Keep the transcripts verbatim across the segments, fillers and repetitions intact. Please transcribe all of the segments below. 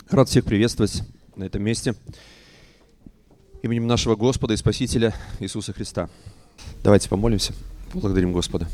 Рад всех приветствовать на этом месте именем нашего Господа и Спасителя Иисуса Христа. Давайте помолимся, поблагодарим Господа.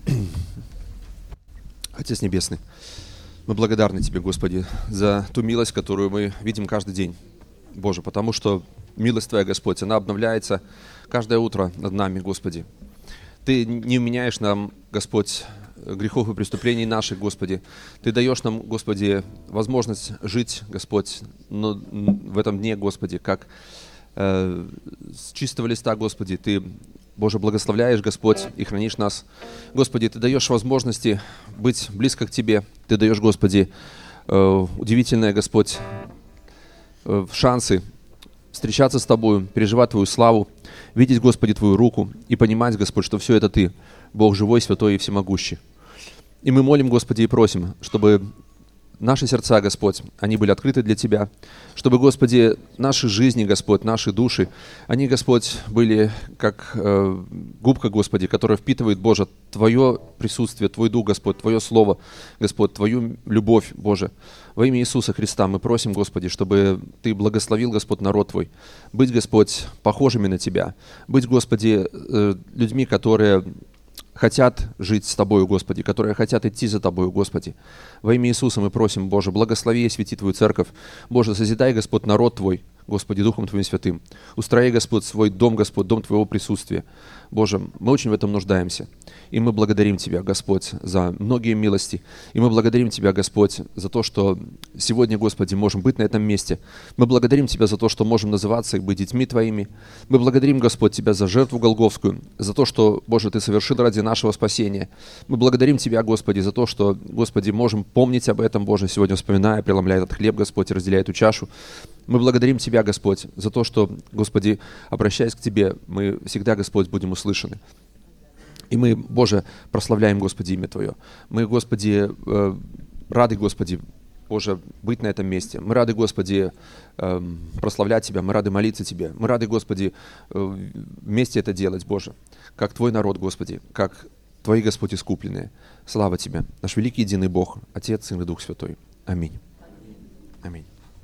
Отец Небесный, мы благодарны Тебе, Господи, за ту милость, которую мы видим каждый день, Боже, потому что милость Твоя, Господь, она обновляется каждое утро над нами, Господи. Ты не меняешь нам, Господь, грехов и преступлений наших, Господи. Ты даешь нам, Господи, возможность жить, Господь, но в этом дне, Господи, как э, с чистого листа, Господи. Ты, Боже, благословляешь, Господь, и хранишь нас. Господи, Ты даешь возможности быть близко к Тебе. Ты даешь, Господи, э, удивительное, Господь, э, шансы встречаться с Тобою, переживать Твою славу, видеть, Господи, Твою руку и понимать, Господь, что все это Ты, Бог живой, святой и всемогущий. И мы молим, Господи, и просим, чтобы наши сердца, Господь, они были открыты для Тебя, чтобы, Господи, наши жизни, Господь, наши души, они, Господь, были как э, губка, Господи, которая впитывает, Боже, Твое присутствие, Твой Дух, Господь, Твое Слово, Господь, Твою любовь, Боже. Во имя Иисуса Христа мы просим, Господи, чтобы Ты благословил, Господь, народ Твой, быть, Господь, похожими на Тебя, быть, Господи, э, людьми, которые хотят жить с Тобою, Господи, которые хотят идти за Тобою, Господи. Во имя Иисуса мы просим, Боже, благослови и свети Твою церковь. Боже, созидай, Господь, народ Твой, Господи, Духом Твоим Святым. Устрои, Господь, свой дом, Господь, дом Твоего присутствия. Боже, мы очень в этом нуждаемся. И мы благодарим Тебя, Господь, за многие милости. И мы благодарим Тебя, Господь, за то, что сегодня, Господи, можем быть на этом месте. Мы благодарим Тебя за то, что можем называться и быть детьми Твоими. Мы благодарим, Господь, Тебя за жертву Голгофскую, за то, что, Боже, Ты совершил ради нашего спасения. Мы благодарим Тебя, Господи, за то, что, Господи, можем помнить об этом, Боже, сегодня вспоминая, преломляя этот хлеб, Господь, и разделяя эту чашу. Мы благодарим Тебя, Господь, за то, что, Господи, обращаясь к Тебе, мы всегда, Господь, будем услышаны. И мы, Боже, прославляем, Господи, имя Твое. Мы, Господи, э, рады, Господи, Боже, быть на этом месте. Мы рады, Господи, э, прославлять Тебя, мы рады молиться Тебе. Мы рады, Господи, э, вместе это делать, Боже, как Твой народ, Господи, как Твои, Господь, искупленные. Слава Тебе, наш великий единый Бог, Отец, Сын и Дух Святой. Аминь. Аминь.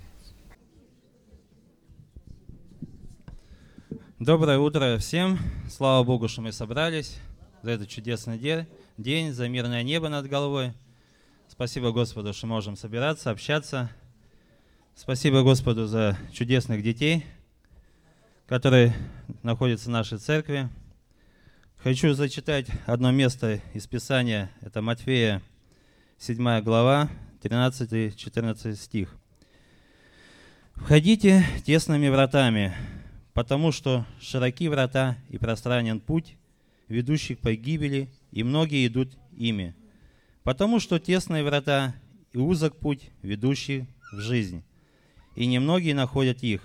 Доброе утро всем. Слава Богу, что мы собрались за этот чудесный день, за мирное небо над головой. Спасибо Господу, что можем собираться, общаться. Спасибо Господу за чудесных детей, которые находятся в нашей церкви. Хочу зачитать одно место из Писания. Это Матфея, седьмая глава, тринадцатый-четырнадцатый стих. «Входите тесными вратами, потому что широки врата и пространен путь, ведущий к погибели, и многие идут ими. Потому что тесные врата и узок путь, ведущий в жизнь, и немногие находят их».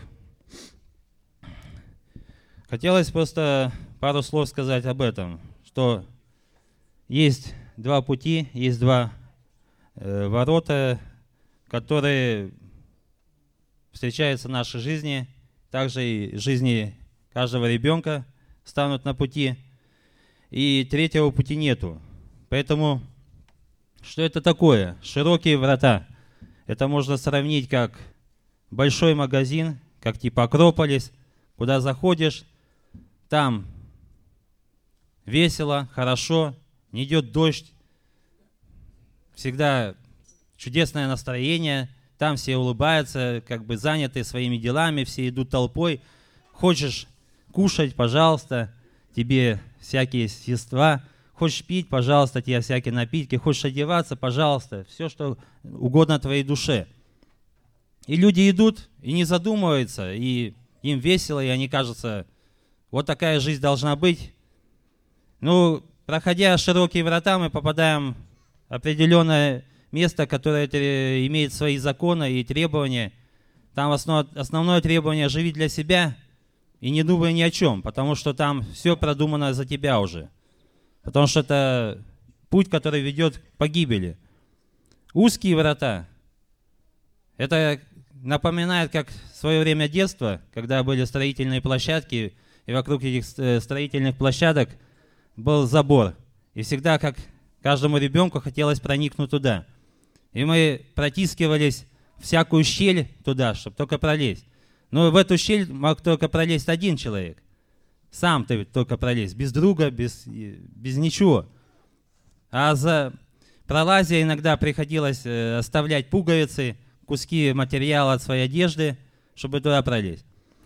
Хотелось просто пару слов сказать об этом, что есть два пути, есть два э, ворота, которые встречаются в нашей жизни, также и жизни каждого ребенка станут на пути, и третьего пути нету. Поэтому, что это такое? Широкие врата. Это можно сравнить как большой магазин, как типа Акрополис, куда заходишь, там весело, хорошо, не идет дождь, всегда чудесное настроение. Там все улыбаются, как бы заняты своими делами, все идут толпой. Хочешь кушать, пожалуйста, тебе всякие естества. Хочешь пить, пожалуйста, тебе всякие напитки. Хочешь одеваться, пожалуйста, все, что угодно твоей душе. И люди идут и не задумываются, и им весело, и они кажутся, вот такая жизнь должна быть. Ну, проходя широкие врата, мы попадаем в определенное место, которое имеет свои законы и требования. Там основ, основное требование – живи для себя и не думай ни о чем, потому что там все продумано за тебя уже. Потому что это путь, который ведет к погибели. Узкие врата – это напоминает, как в свое время детства, когда были строительные площадки, и вокруг этих строительных площадок был забор. И всегда, как каждому ребенку, хотелось проникнуть туда. И мы протискивались всякую щель туда, чтобы только пролезть. Но в эту щель мог только пролезть один человек. Сам ты только пролезть, без друга, без, без ничего. А за пролазя иногда приходилось э, оставлять пуговицы, куски материала от своей одежды, чтобы туда пролезть.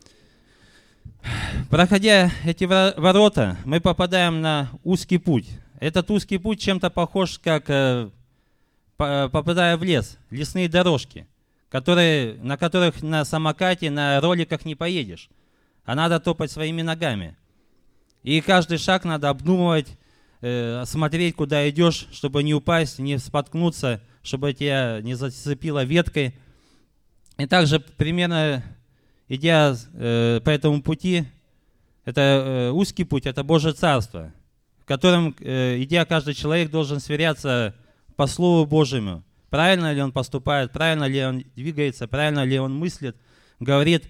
Проходя эти ворота, мы попадаем на узкий путь. Этот узкий путь чем-то похож, как э, попадая в лес, лесные дорожки, которые, на которых на самокате, на роликах не поедешь, а надо топать своими ногами. И каждый шаг надо обдумывать, э, смотреть, куда идешь, чтобы не упасть, не споткнуться, чтобы тебя не зацепило веткой. И также примерно, идя э, по этому пути, это э, узкий путь, это Божье Царство, в котором, э, идя, каждый человек должен сверяться по Слову Божьему. Правильно ли он поступает, правильно ли он двигается, правильно ли он мыслит, говорит.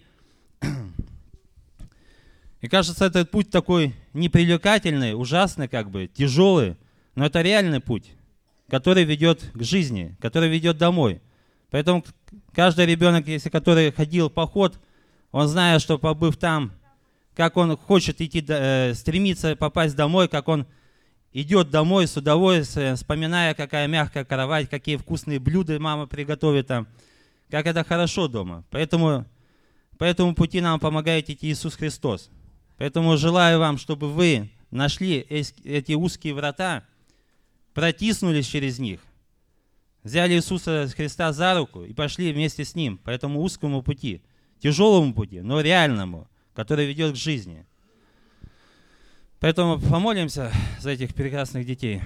И кажется, этот путь такой непривлекательный, ужасный, как бы, тяжелый, но это реальный путь, который ведет к жизни, который ведет домой. Поэтому каждый ребенок, если который ходил в поход, он знает, что побыв там, как он хочет идти, э, стремится попасть домой, как он идет домой с удовольствием, вспоминая, какая мягкая кровать, какие вкусные блюда мама приготовит там, как это хорошо дома. Поэтому по этому пути нам помогает идти Иисус Христос. Поэтому желаю вам, чтобы вы нашли эти узкие врата, протиснулись через них, взяли Иисуса Христа за руку и пошли вместе с Ним по этому узкому пути, тяжелому пути, но реальному, который ведет к жизни. Поэтому помолимся за этих прекрасных детей.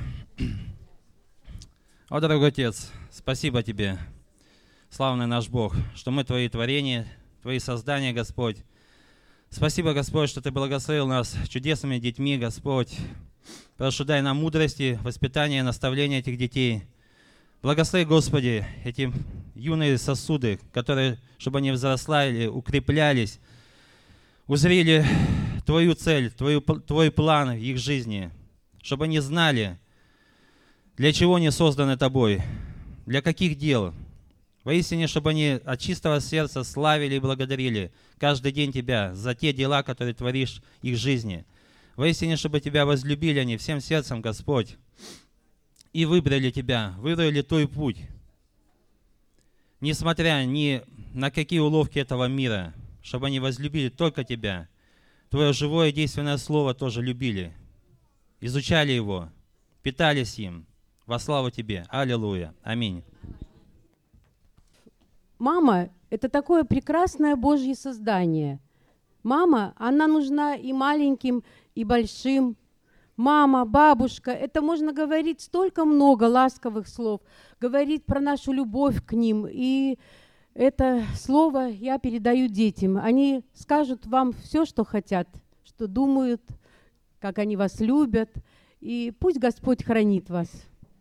О, дорогой Отец, спасибо Тебе, славный наш Бог, что мы Твои творения, Твои создания, Господь. Спасибо, Господь, что Ты благословил нас чудесными детьми, Господь. Прошу, дай нам мудрости, воспитания, наставления этих детей. Благослови, Господи, эти юные сосуды, которые, чтобы они взрослели, укреплялись, узрели Твою цель, твою, Твой план в их жизни, чтобы они знали, для чего они созданы Тобой, для каких дел. Воистине, чтобы они от чистого сердца славили и благодарили каждый день Тебя за те дела, которые творишь в их жизни. Воистине, чтобы Тебя возлюбили они всем сердцем, Господь, и выбрали Тебя, выбрали Твой путь, несмотря ни на какие уловки этого мира, чтобы они возлюбили только Тебя. Твое живое и действенное Слово тоже любили, изучали его, питались им. Во славу Тебе. Аллилуйя. Аминь. Мама – это такое прекрасное Божье создание. Мама, она нужна и маленьким, и большим. Мама, бабушка – это можно говорить столько много ласковых слов, говорить про нашу любовь к ним. И это слово я передаю детям. Они скажут вам все, что хотят, что думают, как они вас любят. И пусть Господь хранит вас.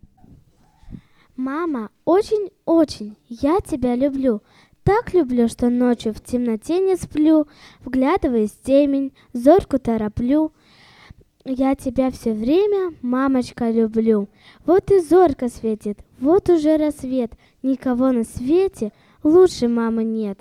Мама, очень-очень я тебя люблю. Так люблю, что ночью в темноте не сплю, вглядываясь в темень, зорьку тороплю. Я тебя все время, мамочка, люблю. Вот и зорька светит, вот уже рассвет. Никого на свете лучше мамы нет.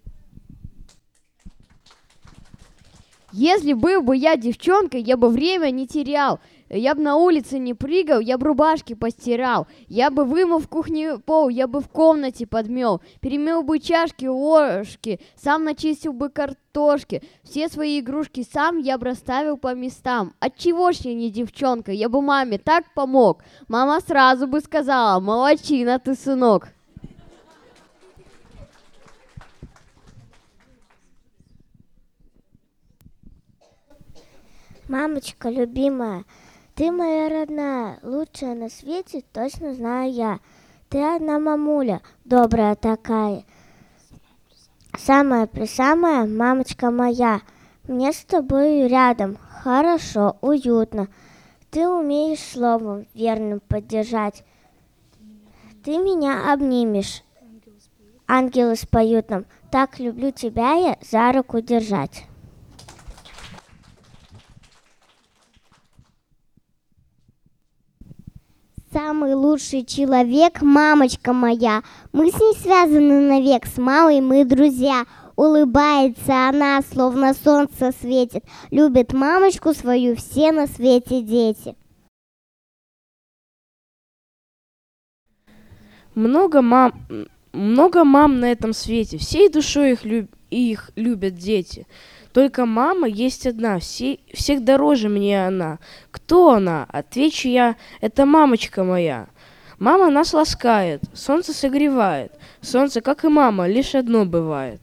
Если был бы я девчонкой, я бы время не терял. Я бы на улице не прыгал, я бы рубашки постирал. Я бы вымыл в кухне пол, я бы в комнате подмел. Перемыл бы чашки, ложки, сам начистил бы картошки. Все свои игрушки сам я бы расставил по местам. Отчего ж я не девчонка, я бы маме так помог. Мама сразу бы сказала: молодчина ты, сынок. Мамочка любимая, ты моя родная, лучшая на свете, точно знаю я. Ты одна мамуля, добрая такая. Самая-пресамая мамочка моя. Мне с тобой рядом хорошо, уютно. Ты умеешь словом верным поддержать. Ты меня обнимешь. Ангелы споют нам. Так люблю тебя я за руку держать. самый лучший человек, мамочка моя. Мы с ней связаны навек, с мамой мы друзья. Улыбается она, словно солнце светит. Любит мамочку свою все на свете дети. Много мам, много мам на этом свете, всей душой их, люб, их любят дети. Только мама есть одна, все, всех дороже мне она. Кто она? Отвечу я, это мамочка моя. Мама нас ласкает, солнце согревает. Солнце, как и мама, лишь одно бывает.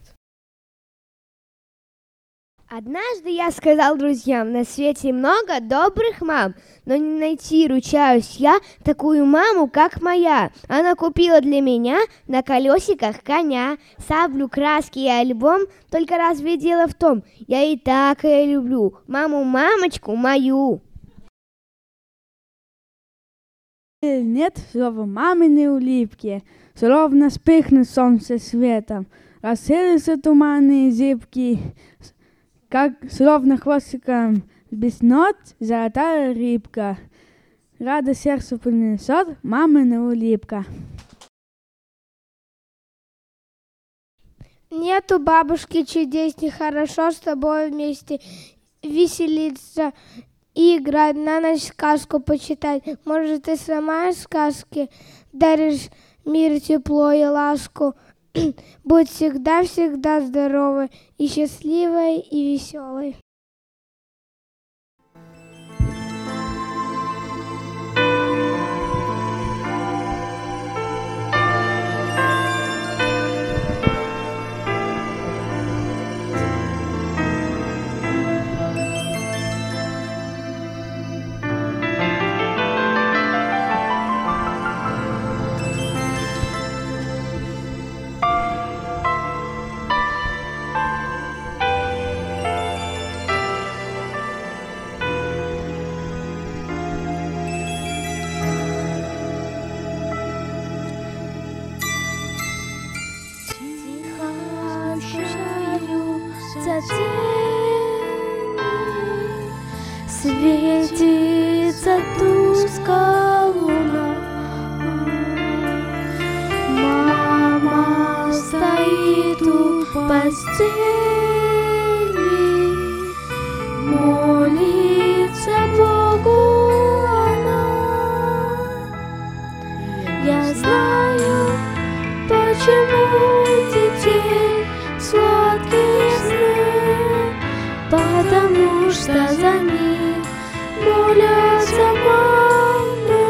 Однажды я сказал друзьям, на свете много добрых мам, но не найти, ручаюсь я, такую маму, как моя. Она купила для меня на колесиках коня, саблю, краски и альбом, только разве дело в том, я и так ее люблю, маму-мамочку мою. Нет слова маминой улыбки, словно вспыхнет солнце светом, рассеялся туманные зыбки, как словно хвостиком блеснет золотая рыбка. Радость сердцу принесет мамина улыбка. Нету бабушки чудесней, хорошо с тобой вместе веселиться и играть, на ночь сказку почитать. Может, ты сама из сказки даришь мир, тепло и ласку. Будь всегда-всегда здоровой и счастливой и веселой. Светится тускло луна, мама стоит у постели, молится Богу она. Я знаю, почему детей сладкие сны, потому что за них молятся мамы.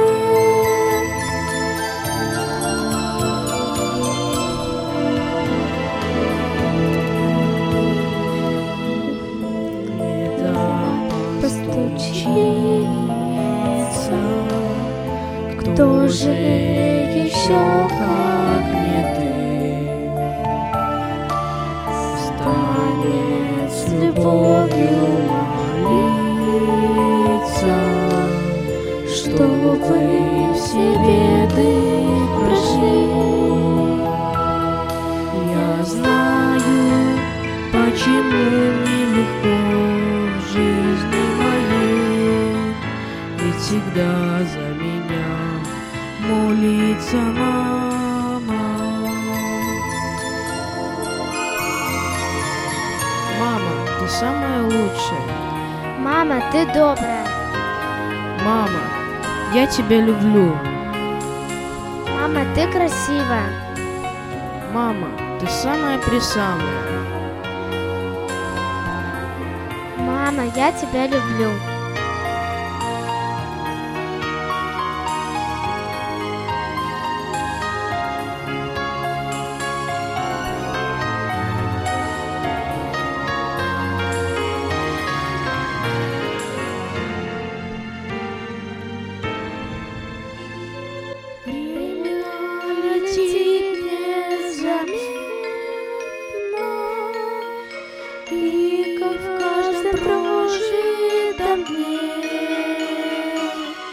Постучится, кто же еще, как не ты, станет с любовью молиться, чтобы все беды прошли. Я знаю, почему мне легко в жизни моей, ведь всегда за меня молится мама. Мама, ты самая лучшая. Мама, ты добрая. Мама, я тебя люблю. Мама, ты красивая. Мама, ты самая-пресамая. Мама, я тебя люблю. И как в каждом прожитом дне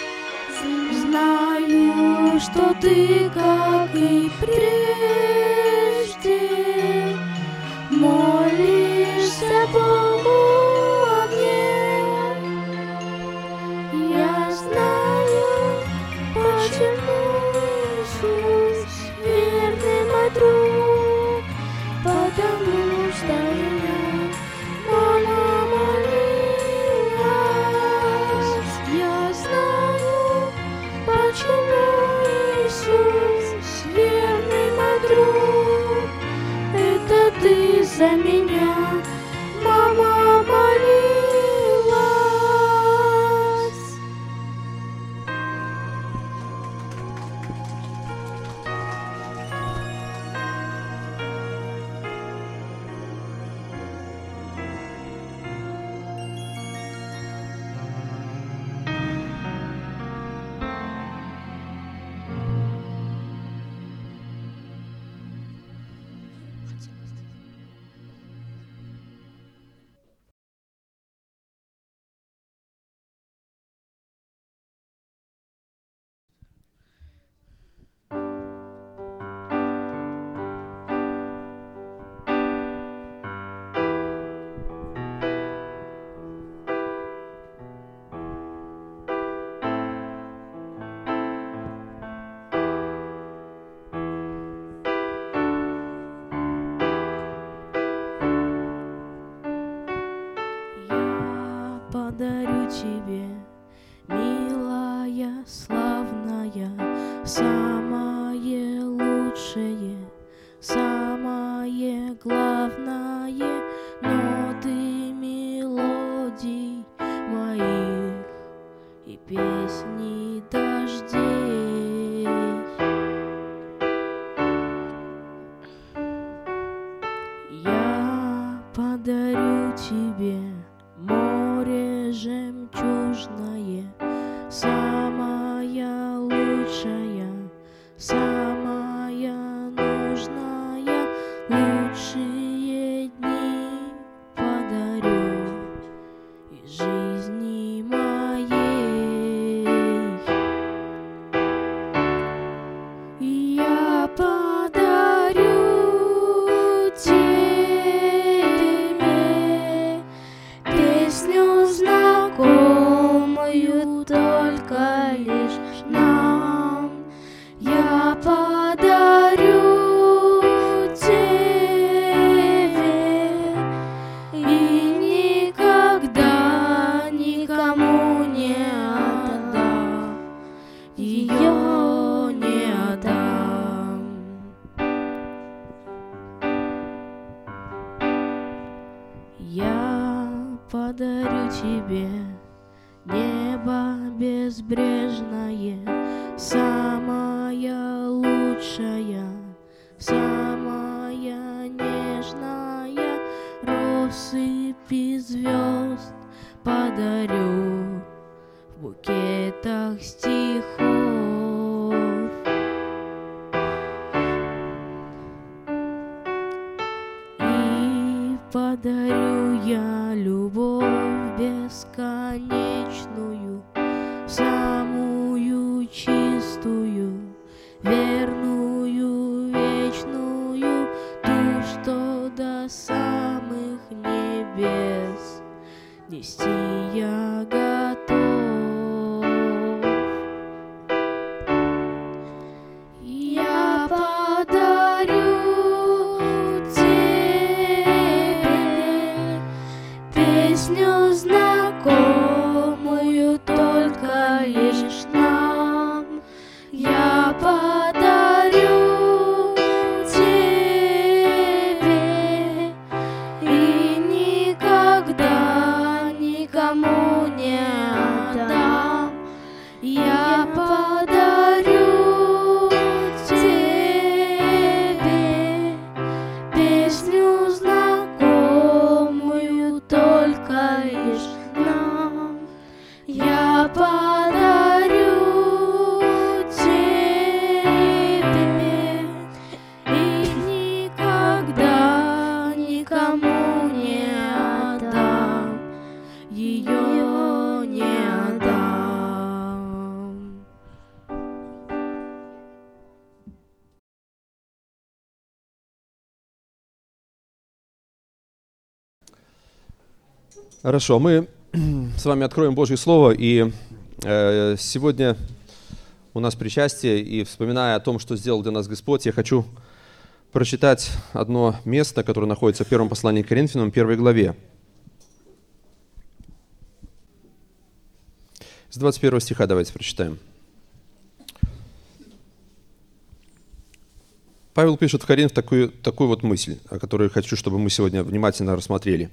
знаю, что ты, как и прежде, молишься Богу о мне. Я знаю, почему за меня мама молилась. Подарю тебе, милая, славная, самое лучшее, самое главное, ноты мелодий моих и песни дождей. Я подарю тебе море жемчужное, самая лучшая, самая нужная, лучшие дни подарю из жизни моей. Я подарю тебе песню знакомую только лишь нам. Я подарю тебе и никогда никому не отдам, ее не отдам. Я подарю тебе небо безбрежное, самая лучшая, самая нежная, россыпи звезд подарю в букетах стихов. И подарю я любовь бесконечную, самую чистую, верную, вечную, ту, что до самых небес нести я готов. Я подарю тебе песню знакомую только лишь нам. Я подарю тебе и никогда никому не отдам. Я подарю тебе песню знакомую только лишь нам. Я подарю тебе и никогда никому не отдам, ее не отдам. Хорошо, мы с вами откроем Божье Слово, и э, сегодня у нас причастие, и вспоминая о том, что сделал для нас Господь, я хочу прочитать одно место, которое находится в первом послании к Коринфянам, первой главе. С двадцать первого стиха давайте прочитаем. Павел пишет в Коринф такую, такую вот мысль, о которой хочу, чтобы мы сегодня внимательно рассмотрели.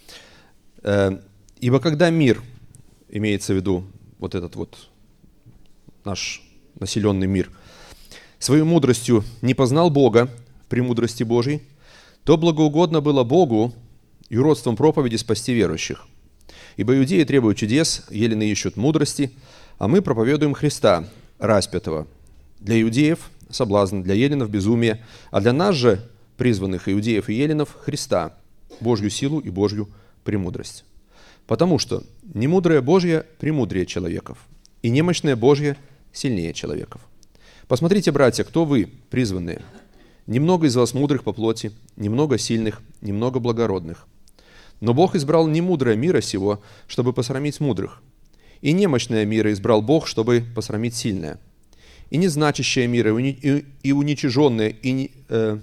«Ибо когда мир, имеется в виду вот этот вот наш населенный мир, своей мудростью не познал Бога в премудрости Божьей, то благоугодно было Богу юродством проповеди спасти верующих. Ибо иудеи требуют чудес, елены ищут мудрости, а мы проповедуем Христа, распятого. Для иудеев соблазн, для еленов безумие, а для нас же, призванных иудеев и еленов, Христа, Божью силу и Божью премудрость. Потому что немудрое Божье премудрее человеков, и немощное Божье сильнее человеков. Посмотрите, братья, кто вы, призванные. Немного из вас мудрых по плоти, немного сильных, немного благородных. Но Бог избрал немудрое мира сего, чтобы посрамить мудрых, и немощное мира избрал Бог, чтобы посрамить сильное. И незначащее мира, и уничиженное, и, э,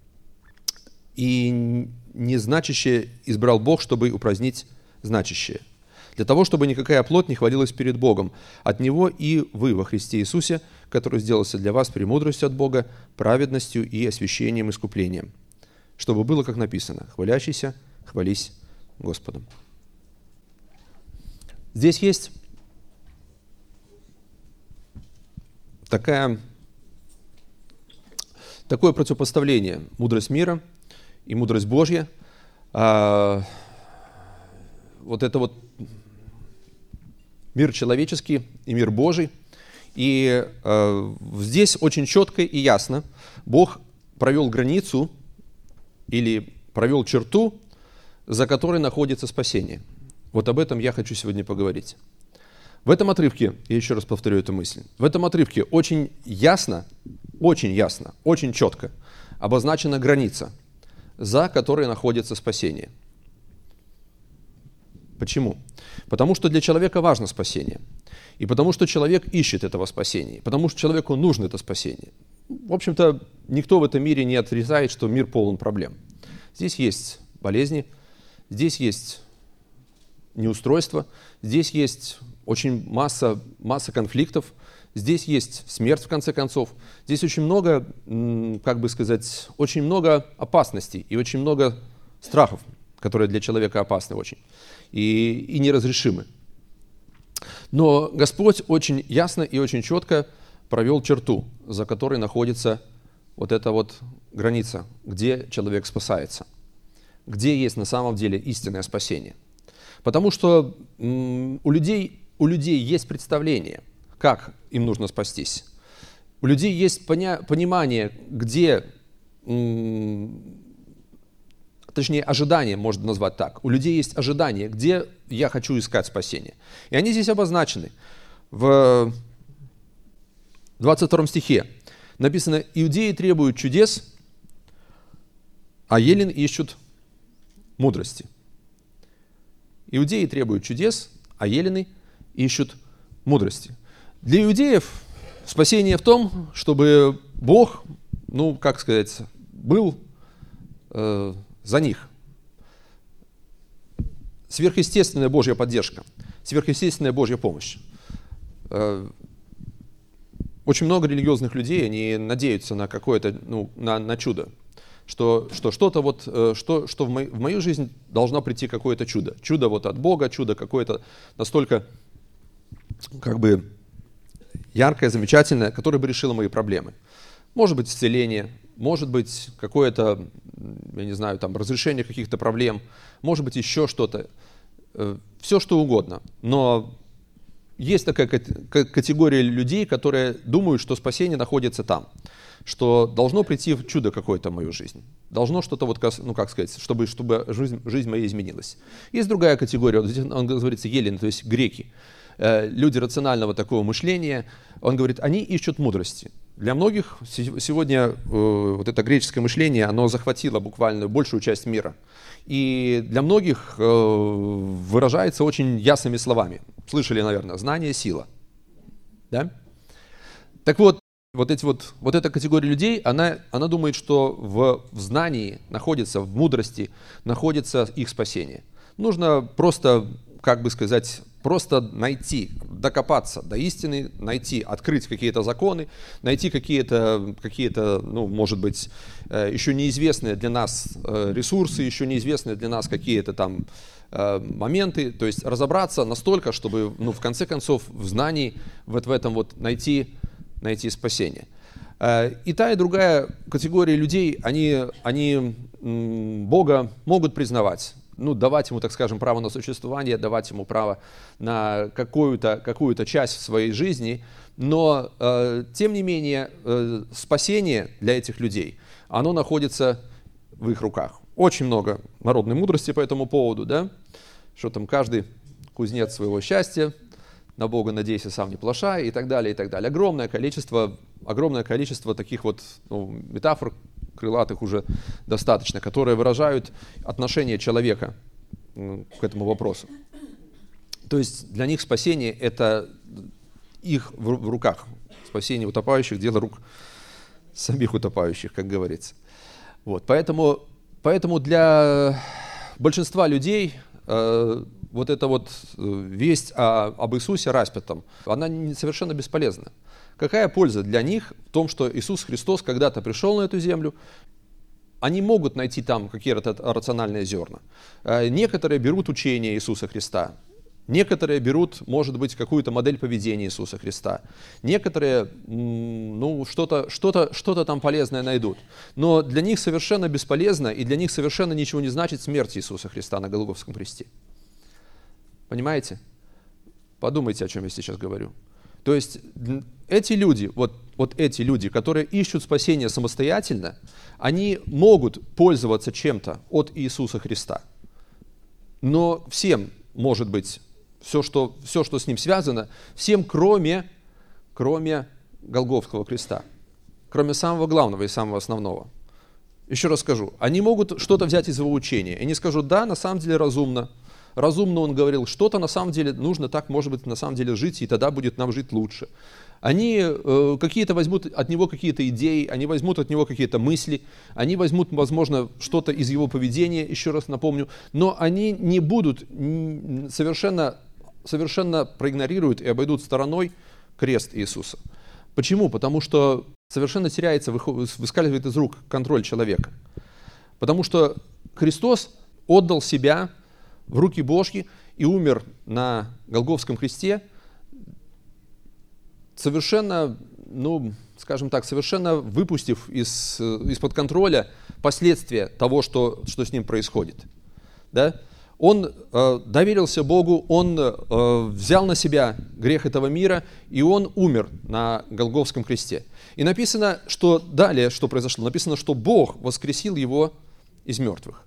и незначащее избрал Бог, чтобы упразднить значащее. Для того, чтобы никакая плоть не хвалилась перед Богом. От Него и вы во Христе Иисусе, который сделался для вас премудростью от Бога, праведностью и освящением, искуплением. Чтобы было, как написано, хвалящийся, хвались Господом». Здесь есть такая, такое противопоставление: мудрость мира и мудрость Божья. А, вот это вот мир человеческий и мир Божий. И э, здесь очень четко и ясно Бог провел границу или провел черту, за которой находится спасение. Вот об этом я хочу сегодня поговорить. В этом отрывке, я еще раз повторю эту мысль, в этом отрывке очень ясно, очень ясно, очень четко обозначена граница, за которой находится спасение. Почему? Потому что для человека важно спасение. И потому что человек ищет этого спасения. Потому что человеку нужно это спасение. В общем-то, никто в этом мире не отрицает, что мир полон проблем. Здесь есть болезни, здесь есть неустройство, здесь есть очень масса, масса конфликтов, здесь есть смерть, в конце концов. Здесь очень много, как бы сказать, очень много опасностей и очень много страхов, которые для человека опасны очень и, и неразрешимы. Но Господь очень ясно и очень четко провел черту, за которой находится вот эта вот граница, где человек спасается, где есть на самом деле истинное спасение. Потому что м, у людей, у людей есть представление, как им нужно спастись. У людей есть поня- понимание, где, м, точнее, ожидание, можно назвать так. У людей есть ожидание, где я хочу искать спасение. И они здесь обозначены. В двадцать втором стихе написано: «Иудеи требуют чудес, а елены ищут мудрости». Иудеи требуют чудес, а елены ищут мудрости. Для иудеев спасение в том, чтобы Бог, ну, как сказать, был э, за них. Сверхъестественная Божья поддержка, сверхъестественная Божья помощь. Э, очень много религиозных людей, они надеются на какое-то, ну, на, на чудо. Что, что что-то вот, что, что в, мой, в мою жизнь должно прийти какое-то чудо. Чудо вот от Бога, чудо какое-то настолько как бы яркое, замечательное, которое бы решило мои проблемы. Может быть исцеление, может быть какое-то, я не знаю, там разрешение каких-то проблем, может быть еще что-то, все что угодно. Но есть такая категория людей, которые думают, что спасение находится там, что должно прийти чудо какое-то в мою жизнь, должно что-то, вот, ну как сказать, чтобы, чтобы жизнь, жизнь моя изменилась. Есть другая категория, вот здесь он говорится елены, то есть греки, люди рационального такого мышления, он говорит, они ищут мудрости. Для многих сегодня вот это греческое мышление, оно захватило буквально большую часть мира. И для многих выражается очень ясными словами. Слышали, наверное, знание – сила. Да? Так вот, вот, эти вот, вот эта категория людей, она, она думает, что в, в знании находится, в мудрости находится их спасение. Нужно просто, как бы сказать, просто найти, докопаться до истины, найти, открыть какие-то законы, найти какие-то, какие-то, ну, может быть, еще неизвестные для нас ресурсы, еще неизвестные для нас какие-то там моменты, то есть разобраться настолько, чтобы, ну, в конце концов, в знании вот в этом вот найти, найти спасение. И та, и другая категория людей, они, они Бога могут признавать, ну, давать ему, так скажем, право на существование, давать ему право на какую-то, какую-то часть в своей жизни, но, э, тем не менее, э, спасение для этих людей, оно находится в их руках. Очень много народной мудрости по этому поводу, да, что там каждый кузнец своего счастья, на Бога надейся, сам не плашай, и так далее, и так далее. Огромное количество, огромное количество таких вот, ну, метафор крылатых уже достаточно, которые выражают отношение человека к этому вопросу. То есть для них спасение – это их в руках. Спасение утопающих – дело рук самих утопающих, как говорится. Вот, поэтому, поэтому для большинства людей э, вот эта вот весть о, об Иисусе распятом, она совершенно бесполезна. Какая польза для них в том, что Иисус Христос когда-то пришел на эту землю? Они могут найти там какие-то рациональные зерна. Некоторые берут учение Иисуса Христа. Некоторые берут, может быть, какую-то модель поведения Иисуса Христа. Некоторые, ну, что-то, что-то, что-то там полезное найдут. Но для них совершенно бесполезно и для них совершенно ничего не значит смерть Иисуса Христа на Голгофском кресте. Понимаете? Подумайте, о чем я сейчас говорю. То есть эти люди, вот, вот эти люди, которые ищут спасение самостоятельно, они могут пользоваться чем-то от Иисуса Христа. Но всем, может быть, все, что, все, что с ним связано, всем, кроме, кроме Голгофского креста, кроме самого главного и самого основного. Еще раз скажу, они могут что-то взять из его учения. Они скажут, да, на самом деле разумно. Разумно он говорил, что-то на самом деле нужно так, может быть, на самом деле жить, и тогда будет нам жить лучше. Они э, какие-то возьмут от него какие-то идеи, они возьмут от него какие-то мысли, они возьмут, возможно, что-то из его поведения, еще раз напомню, но они не будут, совершенно, совершенно проигнорируют и обойдут стороной крест Иисуса. Почему? Потому что совершенно теряется, выскальзывает из рук контроль человека. Потому что Христос отдал себя в руки Божьи и умер на Голгофском кресте, совершенно, ну, скажем так, совершенно выпустив из, из-под контроля последствия того, что, что с ним происходит. Да? Он э, доверился Богу, он э, взял на себя грех этого мира, и он умер на Голгофском кресте. И написано, что далее, что произошло, написано, что Бог воскресил его из мертвых.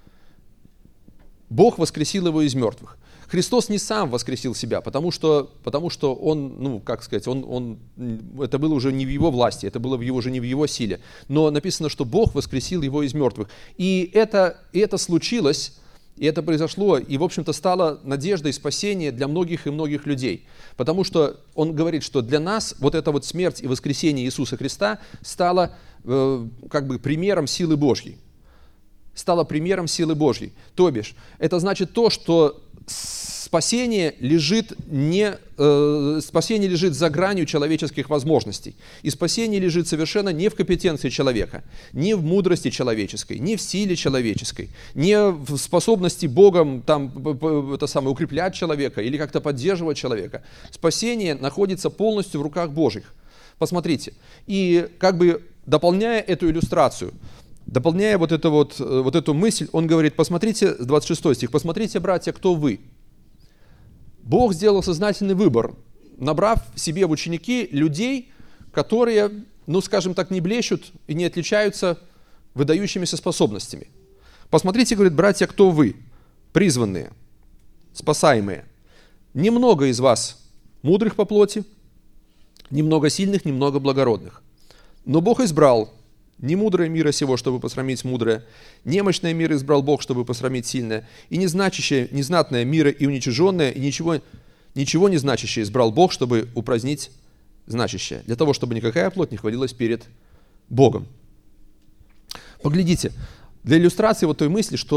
Бог воскресил его из мертвых. Христос не сам воскресил себя, потому что, потому что он, ну, как сказать, он, он, это было уже не в его власти, это было уже не в его силе. Но написано, что Бог воскресил его из мертвых. И это, и это случилось, и это произошло, и, в общем-то, стало надеждой спасения для многих и многих людей. Потому что он говорит, что для нас вот эта вот смерть и воскресение Иисуса Христа стало э, как бы примером силы Божьей. Стало примером силы Божьей. То бишь, это значит то, что спасение лежит, не, э, спасение лежит за гранью человеческих возможностей. И спасение лежит совершенно не в компетенции человека, не в мудрости человеческой, не в силе человеческой, не в способности Богом там, это самое, укреплять человека или как-то поддерживать человека. Спасение находится полностью в руках Божьих. Посмотрите. И как бы дополняя эту иллюстрацию, дополняя вот эту, вот, вот эту мысль, он говорит, посмотрите, двадцать шестой стих, посмотрите, братья, кто вы. Бог сделал сознательный выбор, набрав себе в ученики людей, которые, ну, скажем так, не блещут и не отличаются выдающимися способностями. Посмотрите, говорит, братья, кто вы, призванные, спасаемые. Немного из вас мудрых по плоти, немного сильных, немного благородных. Но Бог избрал не мудрое мира сего, чтобы посрамить мудрое, немощное мира избрал Бог, чтобы посрамить сильное, и незначащее, незнатное мира и уничиженное, и ничего, ничего не значащее избрал Бог, чтобы упразднить значащее, для того, чтобы никакая плоть не хвалилась перед Богом. Поглядите, для иллюстрации вот той мысли, что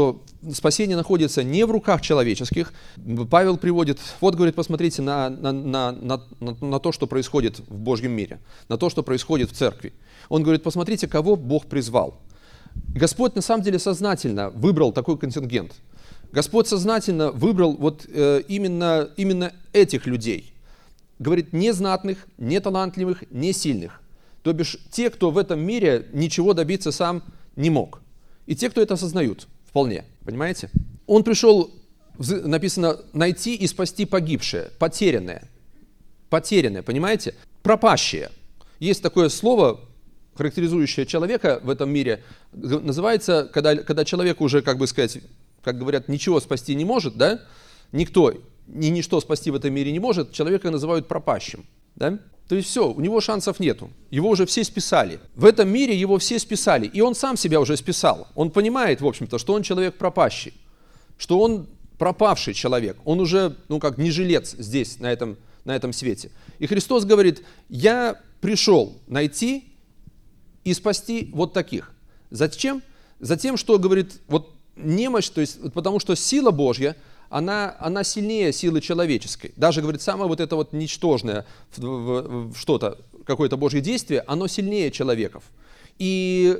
спасение находится не в руках человеческих. Павел приводит, вот, говорит, посмотрите на, на, на, на, на то, что происходит в Божьем мире, на то, что происходит в церкви. Он говорит, посмотрите, кого Бог призвал. Господь на самом деле сознательно выбрал такой контингент. Господь сознательно выбрал вот э, именно, именно этих людей. Говорит, не знатных, не талантливых, не сильных. То бишь те, кто в этом мире ничего добиться сам не мог. И те, кто это осознают вполне. Понимаете? Он пришел, написано, найти и спасти погибшее, потерянное. Потерянное, понимаете? Пропащее. Есть такое слово, характеризующее человека в этом мире, называется, когда, когда человек уже, как бы сказать, как говорят, ничего спасти не может, да? Никто и ничто спасти в этом мире не может, человека называют пропащим, да? То есть все, у него шансов нету, его уже все списали. В этом мире его все списали, и он сам себя уже списал. Он понимает, в общем-то, что он человек пропащий, что он пропавший человек, он уже, ну как, не жилец здесь, на этом, на этом свете. И Христос говорит, я пришел найти и спасти вот таких. Зачем? Затем, что, говорит, вот немощь, то есть, потому что сила Божья, Она, она сильнее силы человеческой. Даже, говорит, самое вот это вот ничтожное в, в, в что-то, какое-то Божье действие, оно сильнее человеков. И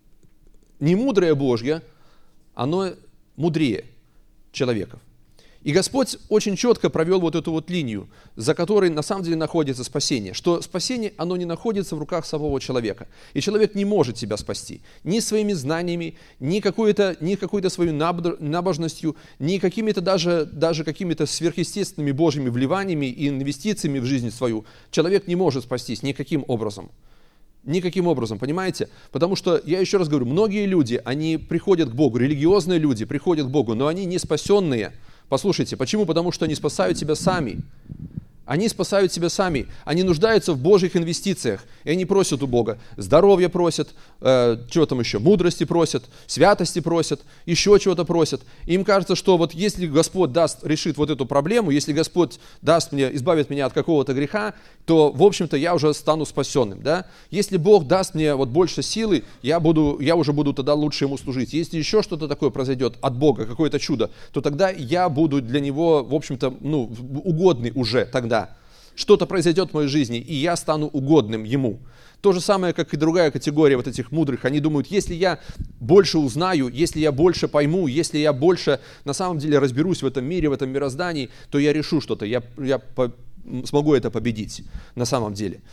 немудрое Божье, оно мудрее человеков. И Господь очень четко провел вот эту вот линию, за которой на самом деле находится спасение. Что спасение, оно не находится в руках самого человека. И человек не может себя спасти. Ни своими знаниями, ни какой-то, ни какой-то своей набожностью, ни какими-то даже, даже какими-то сверхъестественными Божьими вливаниями и инвестициями в жизнь свою. Человек не может спастись никаким образом. Никаким образом, понимаете? Потому что, я еще раз говорю, многие люди, они приходят к Богу, религиозные люди приходят к Богу, но они не спасенные. Послушайте, почему? Потому что они спасают себя сами. Они спасают себя сами. Они нуждаются в Божьих инвестициях. И они просят у Бога. Здоровья просят, э, чего там еще, мудрости просят, святости просят, еще чего-то просят. И им кажется, что вот если Господь даст, решит вот эту проблему, если Господь даст мне, избавит меня от какого-то греха, то, в общем-то, я уже стану спасенным. Да? Если Бог даст мне вот больше силы, я, буду, я уже буду тогда лучше Ему служить. Если еще что-то такое произойдет от Бога, какое-то чудо, то тогда я буду для Него, в общем-то, ну, угодный уже тогда. Что-то произойдет в моей жизни, и я стану угодным Ему. То же самое, как и другая категория вот этих мудрых. Они думают, если я больше узнаю, если я больше пойму, если я больше на самом деле разберусь в этом мире, в этом мироздании, то я решу что-то, я, я по, смогу это победить на самом деле.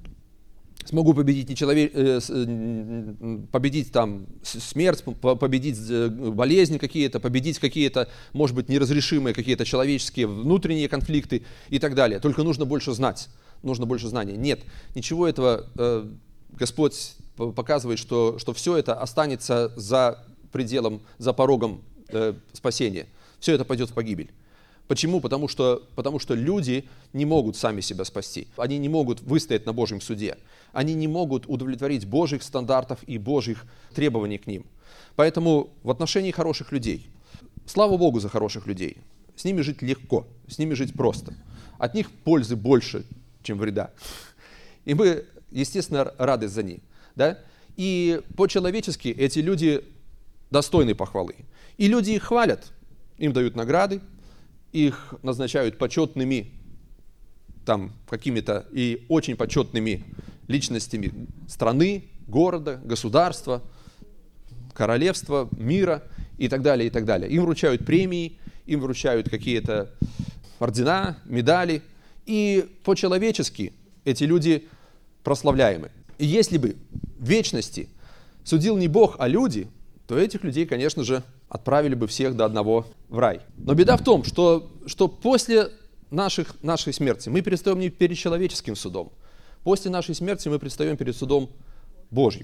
Смогу победить, не человек, э, победить там смерть, победить болезни какие-то, победить какие-то, может быть, неразрешимые какие-то человеческие внутренние конфликты и так далее. Только нужно больше знать, нужно больше знаний. Нет, ничего этого э, Господь показывает, что, что все это останется за пределом, за порогом э, спасения. Все это пойдет в погибель. Почему? Потому что, потому что люди не могут сами себя спасти. Они не могут выстоять на Божьем суде. Они не могут удовлетворить Божьих стандартов и Божьих требований к ним. Поэтому в отношении хороших людей, слава Богу за хороших людей, с ними жить легко, с ними жить просто. От них пользы больше, чем вреда. И мы, естественно, рады за них. Да? И по-человечески эти люди достойны похвалы. И люди их хвалят, им дают награды, их назначают почетными, там, какими-то и очень почетными личностями страны, города, государства, королевства, мира и так далее, и так далее. Им вручают премии, им вручают какие-то ордена, медали. И по-человечески эти люди прославляемы. И если бы в вечности судил не Бог, а люди, то этих людей, конечно же, отправили бы всех до одного в рай. Но беда в том, что, что после наших, нашей смерти мы предстаем не перед человеческим судом. После нашей смерти мы предстаем перед судом Божьим.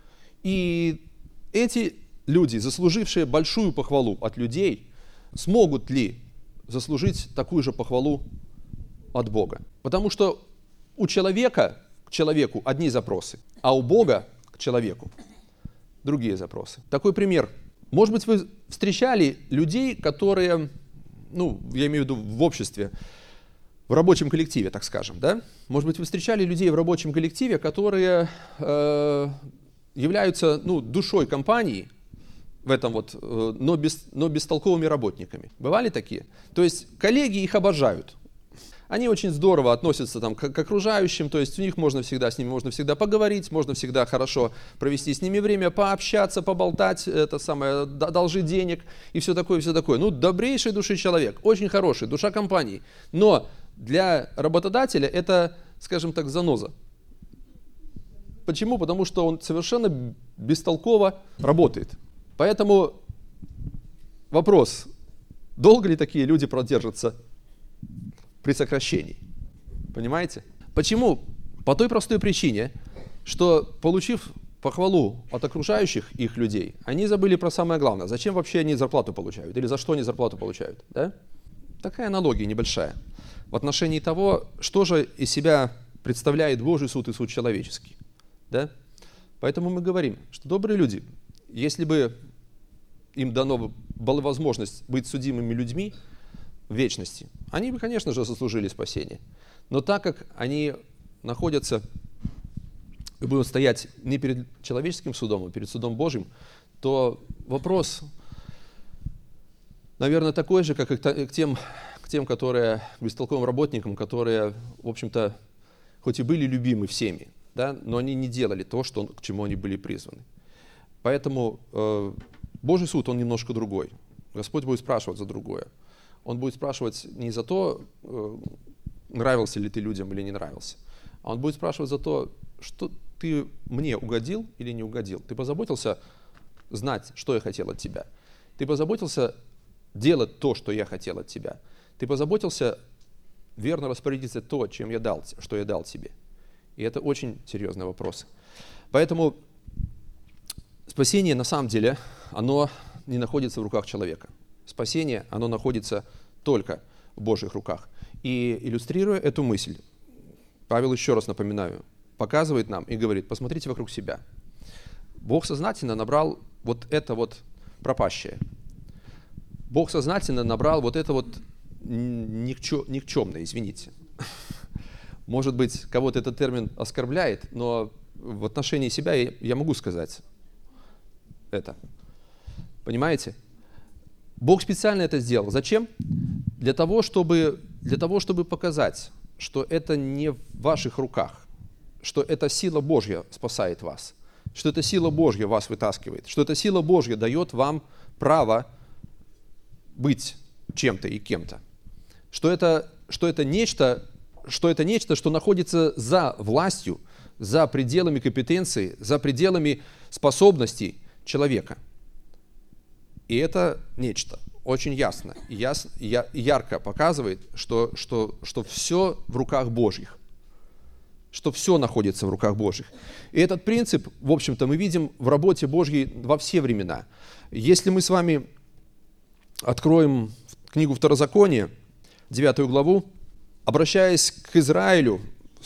И эти люди, заслужившие большую похвалу от людей, смогут ли заслужить такую же похвалу от Бога? Потому что у человека к человеку одни запросы, а у Бога к человеку другие запросы. Такой пример. Может быть, вы встречали людей, которые, ну, я имею в виду в обществе, в рабочем коллективе, так скажем, да? Может быть, вы встречали людей в рабочем коллективе, которые э, являются, ну, душой компании, в этом вот, э, но, без, но бестолковыми работниками. Бывали такие? То есть коллеги их обожают. Они очень здорово относятся там, к, к окружающим, то есть у них можно всегда, с ними можно всегда поговорить, можно всегда хорошо провести с ними время, пообщаться, поболтать, это самое, одолжить денег и все такое, все такое. Ну, добрейшей души человек, очень хороший, душа компании. Но для работодателя это, скажем так, заноза. Почему? Потому что он совершенно бестолково работает. Поэтому вопрос, долго ли такие люди продержатся при сокращении? Понимаете? Почему? По той простой причине, что, получив похвалу от окружающих их людей, они забыли про самое главное. Зачем вообще они зарплату получают? Или за что они зарплату получают? Да? Такая аналогия небольшая. В отношении того, что же из себя представляет Божий суд и суд человеческий. Да? Поэтому мы говорим, что добрые люди, если бы им дано была возможность быть судимыми людьми в вечности, они бы, конечно же, заслужили спасение. Но так как они находятся и будут стоять не перед человеческим судом, а перед судом Божьим, то вопрос, наверное, такой же, как и к тем, к тем, которые, к бестолковым работникам, которые, в общем-то, хоть и были любимы всеми, да, но они не делали то, что, к чему они были призваны. Поэтому э, Божий суд, он немножко другой. Господь будет спрашивать за другое. Он будет спрашивать не за то, э, нравился ли ты людям или не нравился, а он будет спрашивать за то, что ты мне угодил или не угодил. Ты позаботился знать, что я хотел от тебя. Ты позаботился делать то, что я хотел от тебя. Ты позаботился верно распорядиться то, чем я дал, что я дал тебе. И это очень серьезный вопрос. Поэтому спасение на самом деле, оно не находится в руках человека. Спасение, оно находится только в Божьих руках. И иллюстрируя эту мысль, Павел, еще раз напоминаю, показывает нам и говорит, посмотрите вокруг себя. Бог сознательно набрал вот это вот пропащее. Бог сознательно набрал вот это вот никчемное, извините. Может быть, кого-то этот термин оскорбляет, но в отношении себя я, я могу сказать это. Понимаете? Бог специально это сделал. Зачем? Для того, чтобы, для того, чтобы показать, что это не в ваших руках, что эта сила Божья спасает вас, что эта сила Божья вас вытаскивает, что эта сила Божья дает вам право быть чем-то и кем-то, что это, что это нечто, что это нечто, что находится за властью, за пределами компетенции, за пределами способностей человека. И это нечто очень ясно, яс, я, ярко показывает, что, что, что все в руках Божьих, что все находится в руках Божьих. И этот принцип, в общем-то, мы видим в работе Божьей во все времена. Если мы с вами откроем книгу Второзакония, девятую главу, обращаясь к Израилю,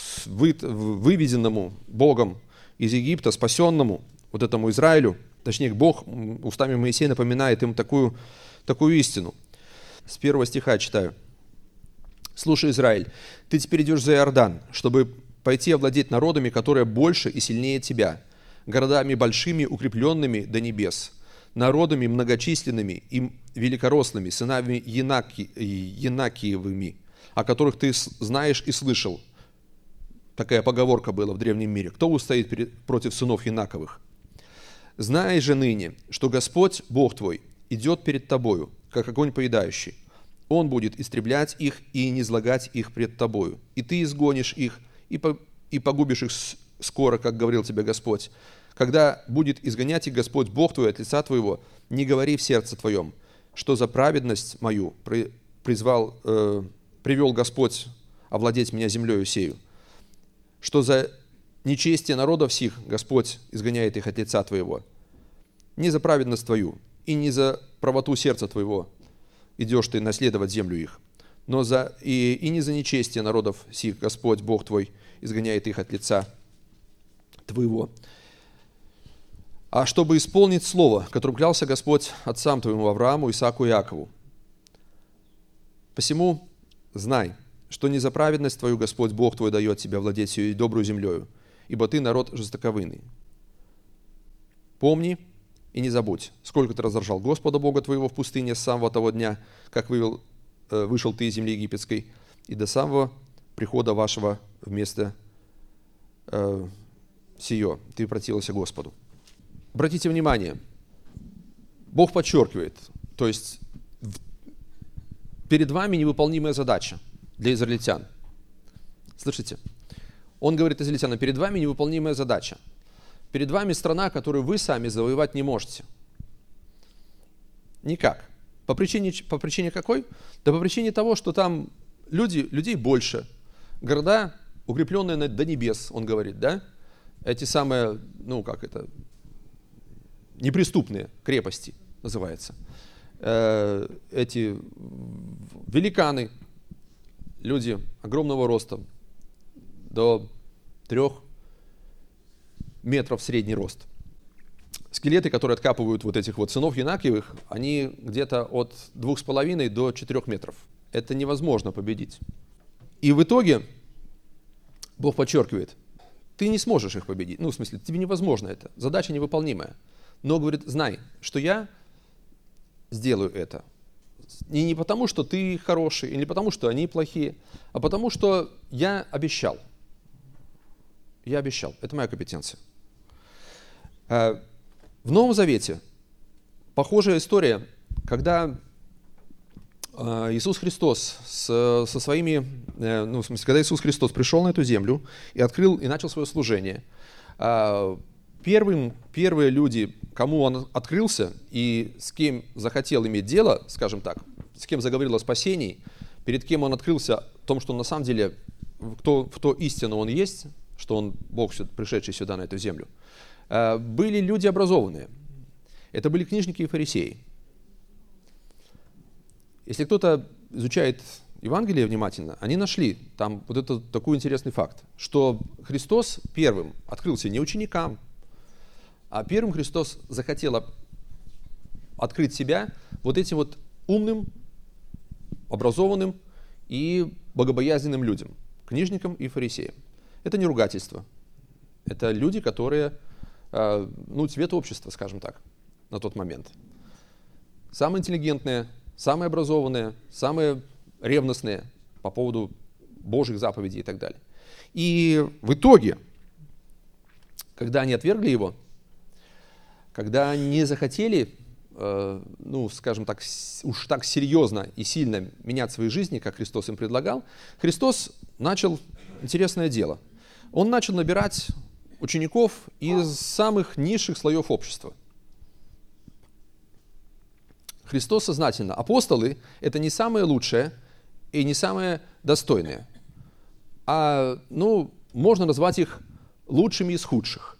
выведенному Богом из Египта, спасенному вот этому Израилю, точнее, Бог устами Моисея напоминает им такую, такую истину. С первого стиха читаю. «Слушай, Израиль, ты теперь идешь за Иордан, чтобы пойти овладеть народами, которые больше и сильнее тебя, городами большими, укрепленными до небес, народами многочисленными и великорослыми, сынами Енаки, Енакиевыми, о которых ты знаешь и слышал». Такая поговорка была в древнем мире. Кто устоит перед, против сынов Енаковых? «Знай же ныне, что Господь, Бог твой, идет перед тобою, как огонь поедающий. Он будет истреблять их и низлагать их пред тобою. И ты изгонишь их, и, по, и погубишь их скоро, как говорил тебе Господь. Когда будет изгонять их Господь, Бог твой, от лица твоего, не говори в сердце твоем, что за праведность мою призвал, э, привел Господь овладеть меня землею сею, что за нечестие народов сих Господь изгоняет их от лица твоего. Не за праведность твою и не за правоту сердца твоего идешь ты наследовать землю их, но за, и, и не за нечестие народов сих Господь, Бог твой, изгоняет их от лица твоего. А чтобы исполнить слово, которым клялся Господь отцам твоему Аврааму, Исааку и Иакову. Посему знай, что не за праведность твою Господь Бог твой дает тебе владеть сию добрую землею, ибо ты народ жестоковыйный. Помни и не забудь, сколько ты раздражал Господа Бога твоего в пустыне с самого того дня, как вывел, э, вышел ты из земли египетской, и до самого прихода вашего вместо э, сие ты противился Господу. Обратите внимание, Бог подчеркивает, то есть в, перед вами невыполнимая задача для израильтян. Слышите? Он говорит израильтянам, перед вами невыполнимая задача. Перед вами страна, которую вы сами завоевать не можете. Никак. По причине, по причине какой? Да по причине того, что там люди, людей больше, города, укрепленные до небес, он говорит, да? Эти самые, ну как это, неприступные крепости называется. Э, эти великаны, люди огромного роста, до трех метров средний рост. Скелеты, которые откапывают вот этих вот сынов Янакиевых, они где-то от двух с половиной до четырех метров. Это невозможно победить. И в итоге Бог подчеркивает, ты не сможешь их победить. Ну, в смысле, тебе невозможно это. Задача невыполнимая. Но, говорит, знай, что я сделаю это. И не потому, что ты хороший, и не потому, что они плохие, а потому, что я обещал. Я обещал. Это моя компетенция. В Новом Завете похожая история, когда Иисус Христос со своими, ну, в смысле, когда Иисус Христос пришел на эту землю и открыл и начал свое служение, первым, первые люди, кому он открылся и с кем захотел иметь дело, скажем так, с кем заговорил о спасении, перед кем он открылся в том, что на самом деле кто, в то истину он есть, что он Бог, пришедший сюда на эту землю, были люди образованные. Это были книжники и фарисеи. Если кто-то изучает Евангелие внимательно, они нашли там вот этот такой интересный факт, что Христос первым открылся не ученикам, а первым Христос захотел открыть себя вот этим вот умным, образованным и богобоязненным людям, книжникам и фарисеям. Это не ругательство. Это люди, которые, ну, цвет общества, скажем так, на тот момент. Самые интеллигентные, самые образованные, самые ревностные по поводу Божьих заповедей и так далее. И в итоге, когда они отвергли его, когда они не захотели, ну, скажем так, уж так серьезно и сильно менять свои жизни, как Христос им предлагал, Христос начал интересное дело. Он начал набирать учеников из самых низших слоев общества. Христос сознательно. Апостолы – это не самые лучшие и не самые достойные. А, ну, можно назвать их лучшими из худших.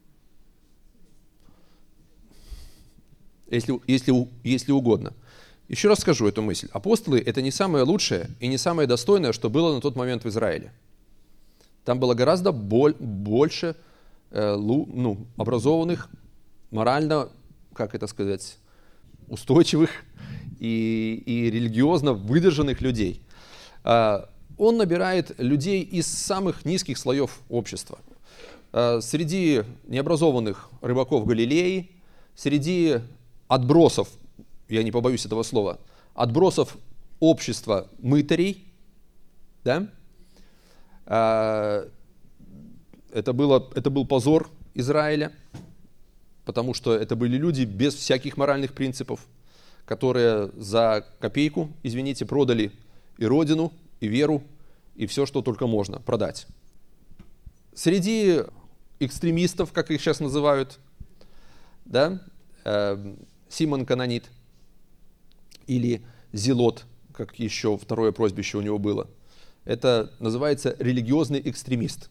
Если, если, если угодно. Еще раз скажу эту мысль. Апостолы – это не самое лучшее и не самое достойное, что было на тот момент в Израиле. Там было гораздо боль, больше э, лу, ну, образованных, морально, как это сказать, устойчивых и, и религиозно выдержанных людей. Э, он набирает людей из самых низких слоев общества. Э, среди необразованных рыбаков Галилеи, среди отбросов, я не побоюсь этого слова, отбросов общества мытарей, да? Это, было, это был позор Израиля, потому что это были люди без всяких моральных принципов, которые за копейку, извините, продали и родину, и веру, и все, что только можно продать. Среди экстремистов, как их сейчас называют, да, Симон Канонит или Зелот, как еще второе прозвище у него было, это называется религиозный экстремист.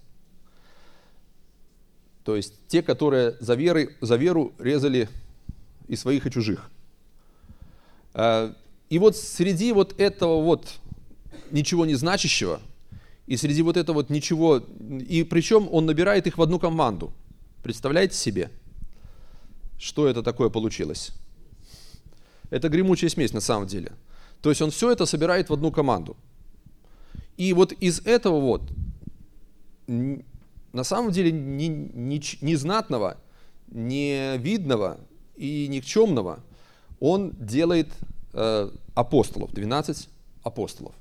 То есть те, которые за, веры, за веру резали и своих, и чужих. И вот среди вот этого вот ничего не значащего, и среди вот этого вот ничего, и причем он набирает их в одну команду. Представляете себе, что это такое получилось? Это гремучая смесь на самом деле. То есть он все это собирает в одну команду. И вот из этого вот, на самом деле, не, не, не знатного, не видного, и никчемного Он делает э, апостолов, двенадцать апостолов.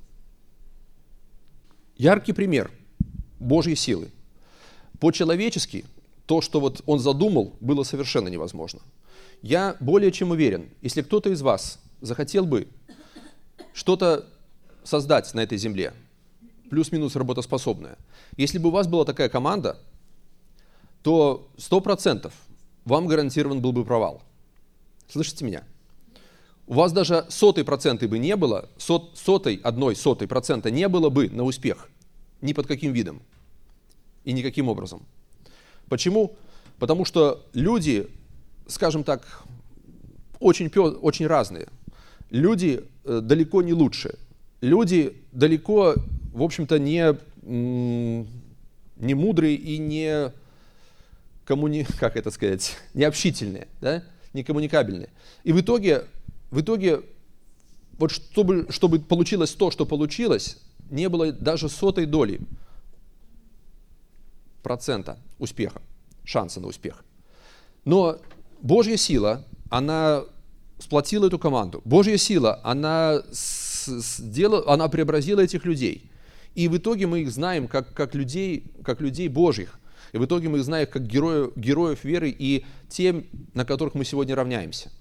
Яркий пример Божьей силы. По-человечески то, что вот Он задумал, было совершенно невозможно. Я более чем уверен, если кто-то из вас захотел бы что-то создать на этой земле, плюс-минус работоспособное, если бы у вас была такая команда, то сто процентов вам гарантирован был бы провал. Слышите меня? У вас даже сотой проценты бы не было, сот, сотой, одной сотой процента не было бы на успех. Ни под каким видом и никаким образом. Почему? Потому что люди, скажем так, очень, очень разные. Люди далеко не лучшие. Люди далеко, в общем-то, не, не мудрые и не, коммуни... как это сказать, не общительные, да? Не коммуникабельные. И в итоге, в итоге вот чтобы, чтобы получилось то, что получилось, не было даже сотой доли процента успеха, шанса на успех. Но Божья сила, она сплотила эту команду. Божья сила, она, сделала, она преобразила этих людей. И в итоге мы их знаем как, как, людей, как людей Божьих. И в итоге мы их знаем как героев, героев веры и тем, на которых мы сегодня равняемся.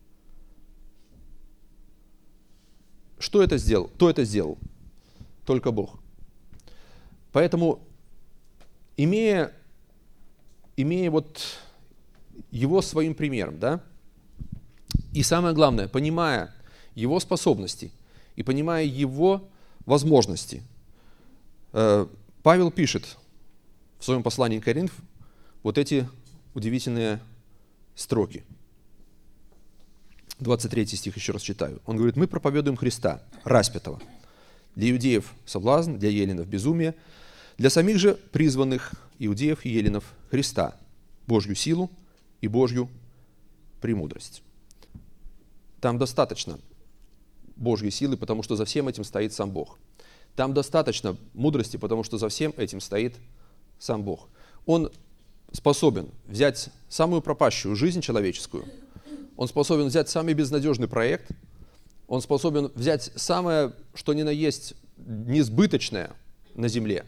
Что это сделал? Кто это сделал? Только Бог. Поэтому, имея, имея вот Его своим примером, да, и самое главное, понимая Его способности и понимая Его возможности, Павел пишет в своем послании к Коринфянам вот эти удивительные строки. двадцать третий стих еще раз читаю. Он говорит: «Мы проповедуем Христа, распятого. Для иудеев соблазн, для еленов безумие, для самих же призванных иудеев и еленов Христа, Божью силу и Божью премудрость». Там достаточно Божьей силы, потому что за всем этим стоит сам Бог. Там достаточно мудрости, потому что за всем этим стоит сам Бог. Он способен взять самую пропащую жизнь человеческую, он способен взять самый безнадежный проект, он способен взять самое, что ни на есть, несбыточное на земле,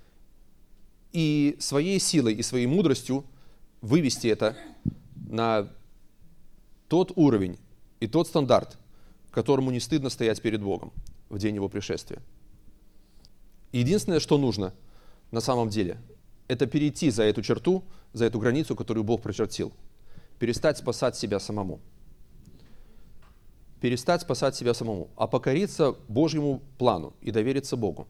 и своей силой и своей мудростью вывести это на тот уровень и тот стандарт, которому не стыдно стоять перед Богом в день Его пришествия. Единственное, что нужно на самом деле, это перейти за эту черту, за эту границу, которую Бог прочертил. Перестать спасать себя самому. Перестать спасать себя самому, а покориться Божьему плану и довериться Богу.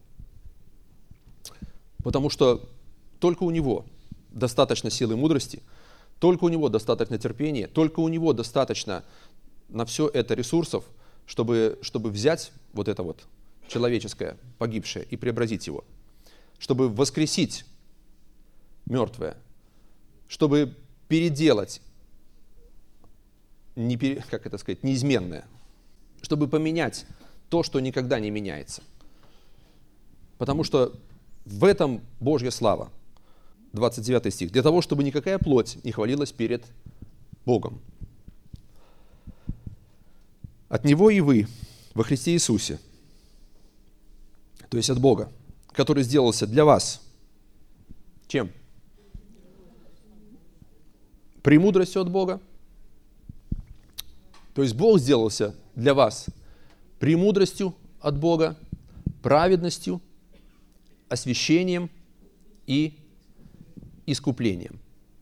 Потому что только у Него достаточно силы и мудрости, только у Него достаточно терпения, только у Него достаточно на все это ресурсов, чтобы, чтобы взять вот это вот человеческое, погибшее, и преобразить его, чтобы воскресить мертвое, чтобы переделать, не пере, как это сказать, неизменное, чтобы поменять то, что никогда не меняется. Потому что в этом Божья слава. двадцать девятый стих. «Для того, чтобы никакая плоть не хвалилась перед Богом. От Него и вы во Христе Иисусе, то есть от Бога, который сделался для вас чем? Премудростью от Бога. То есть Бог сделался для вас премудростью от Бога, праведностью, освящением и искуплением.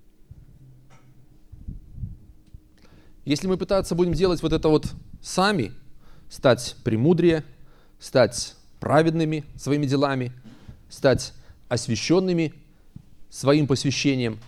Если мы пытаться будем делать вот это вот сами, стать премудрее, стать праведными своими делами, стать освященными своим посвящением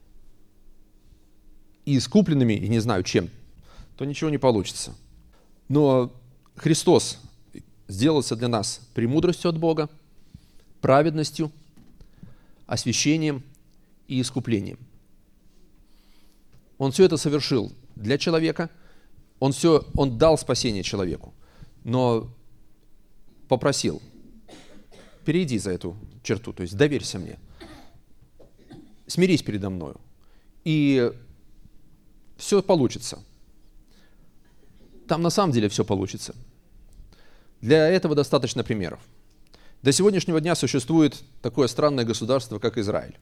и искупленными, и не знаю чем, то ничего не получится. Но Христос сделался для нас премудростью от Бога, праведностью, освящением и искуплением. Он все это совершил для человека, он, все, он дал спасение человеку, но попросил: перейди за эту черту, то есть доверься мне, смирись передо мною и все получится. Там на самом деле все получится. Для этого достаточно примеров. До сегодняшнего дня существует такое странное государство, как Израиль.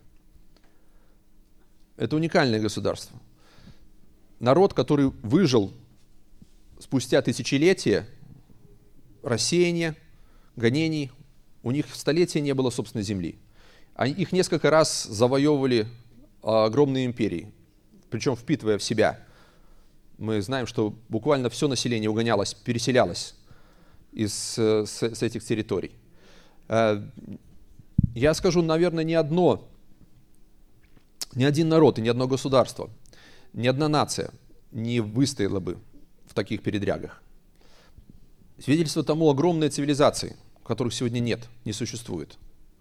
Это уникальное государство. Народ, который выжил спустя тысячелетия рассеяния, гонений, у них столетия не было собственной земли. Они, их несколько раз завоевывали огромные империи, причем впитывая в себя. Мы знаем, что буквально все население угонялось, переселялось из, с, с этих территорий. Я скажу, наверное, ни одно, ни один народ и ни одно государство, ни одна нация не выстояла бы в таких передрягах. Свидетельство тому огромной цивилизации, которых сегодня нет, не существует.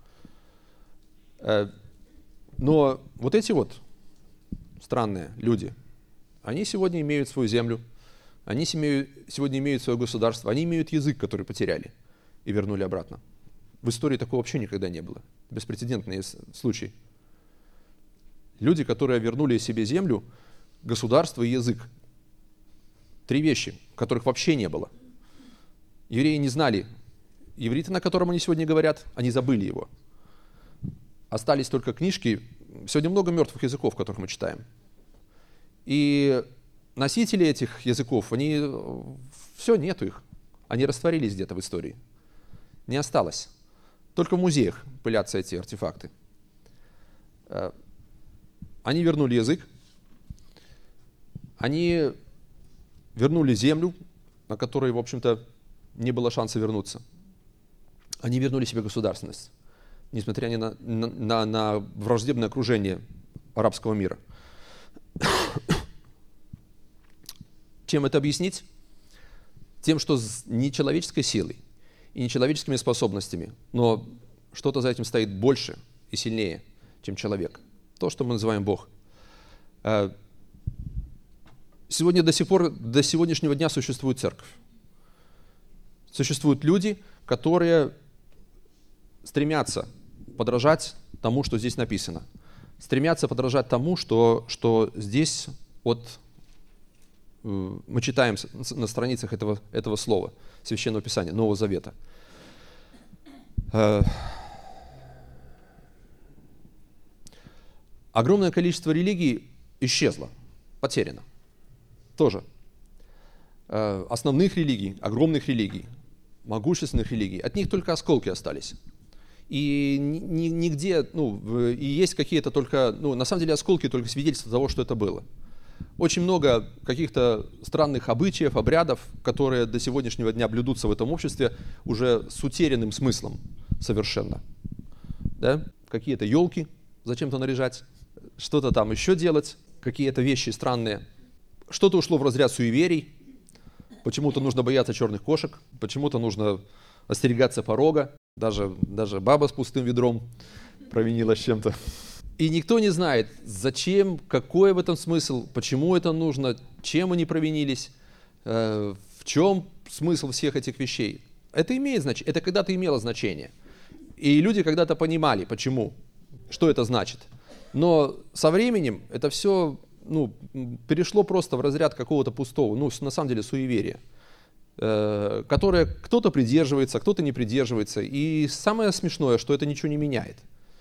Но вот эти вот странные люди, они сегодня имеют свою землю, они сегодня имеют свое государство, они имеют язык, который потеряли и вернули обратно. В истории такого вообще никогда не было. Беспрецедентный случай. Люди, которые вернули себе землю, государство и язык. Три вещи, которых вообще не было. Евреи не знали иврита, на котором они сегодня говорят, они забыли его. Остались только книжки. Сегодня много мертвых языков, которых мы читаем. И носители этих языков, они, все, нету их. Они растворились где-то в истории. Не осталось. Только в музеях пылятся эти артефакты. Они вернули язык. Они вернули землю, на которой, в общем-то, не было шанса вернуться. Они вернули себе государственность, несмотря ни на, на, на враждебное окружение арабского мира. Чем это объяснить? Тем, что не человеческой силой и не человеческими способностями, но что-то за этим стоит больше и сильнее, чем человек. То, что мы называем Бог. Сегодня до сих пор, до сегодняшнего дня существует церковь. Существуют люди, которые стремятся подражать тому, что здесь написано. Стремятся подражать тому, что, что здесь вот, э, мы читаем на страницах этого, этого слова, Священного Писания, Нового Завета. Э, огромное количество религий исчезло, потеряно. Тоже. Э, основных религий, огромных религий, могущественных религий, от них только осколки остались. И нигде, ну, и есть какие-то только, ну, на самом деле осколки только свидетельства того, что это было. Очень много каких-то странных обычаев, обрядов, которые до сегодняшнего дня блюдутся в этом обществе уже с утерянным смыслом совершенно. Да? Какие-то елки зачем-то наряжать, что-то там еще делать, какие-то вещи странные. Что-то ушло в разряд суеверий. Почему-то нужно бояться черных кошек, почему-то нужно остерегаться порога. Даже, даже баба с пустым ведром провинилась чем-то. И никто не знает, зачем, какой в этом смысл, почему это нужно, чем они провинились, э, в чем смысл всех этих вещей. Это имеет значение, это когда-то имело значение. И люди когда-то понимали, почему, что это значит. Но со временем это все, ну, перешло просто в разряд какого-то пустого, ну, на самом деле, суеверия, э, которое кто-то придерживается, кто-то не придерживается. И самое смешное, что это ничего не меняет.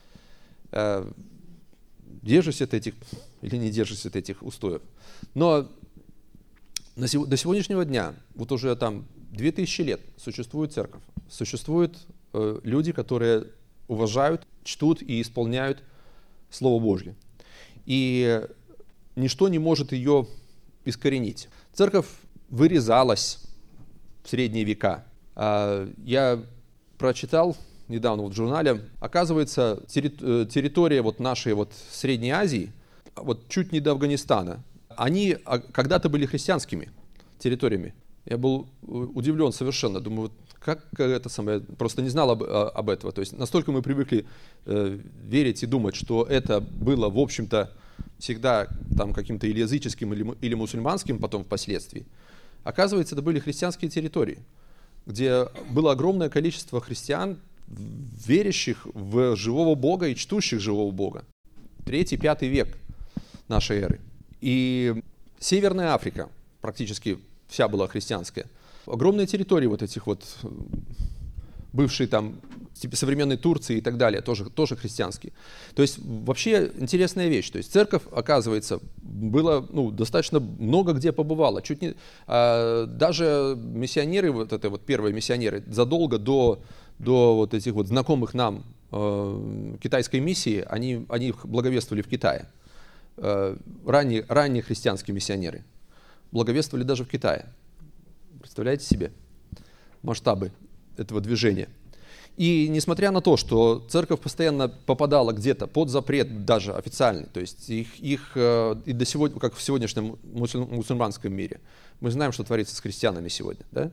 Э, держишься от этих или не держишься от этих устоев. Но на, до сегодняшнего дня, вот уже там две тысячи лет существует церковь, существуют э, люди, которые уважают, чтут и исполняют Слово Божье. И ничто не может ее искоренить. Церковь вырезалась в средние века. Я прочитал недавно вот в журнале, оказывается, территория вот нашей вот Средней Азии, вот чуть не до Афганистана, они когда-то были христианскими территориями. Я был удивлен совершенно, думаю, как это самое, просто не знал об, об этом. То есть настолько мы привыкли э, верить и думать, что это было, в общем-то, всегда там каким-то или языческим, или, или мусульманским потом впоследствии. Оказывается, это были христианские территории, где было огромное количество христиан, верящих в живого Бога и чтущих живого Бога. Третий, пятый век нашей эры. И Северная Африка, практически вся была христианская. Огромные территории вот этих вот, бывшие там, типа современной Турции и так далее, тоже, тоже христианские. То есть вообще интересная вещь. То есть церковь, оказывается, было, ну, достаточно много где побывала. Чуть не, а, даже миссионеры, вот это вот первые миссионеры, задолго до, до вот этих вот знакомых нам э, китайской миссии, они, они их благовествовали в Китае. Э, ранние, ранние христианские миссионеры благовествовали даже в Китае. Представляете себе масштабы этого движения? И несмотря на то, что церковь постоянно попадала где-то под запрет даже официальный, то есть их, их и до сегодня, как в сегодняшнем мусульманском мире, мы знаем, что творится с христианами сегодня, да?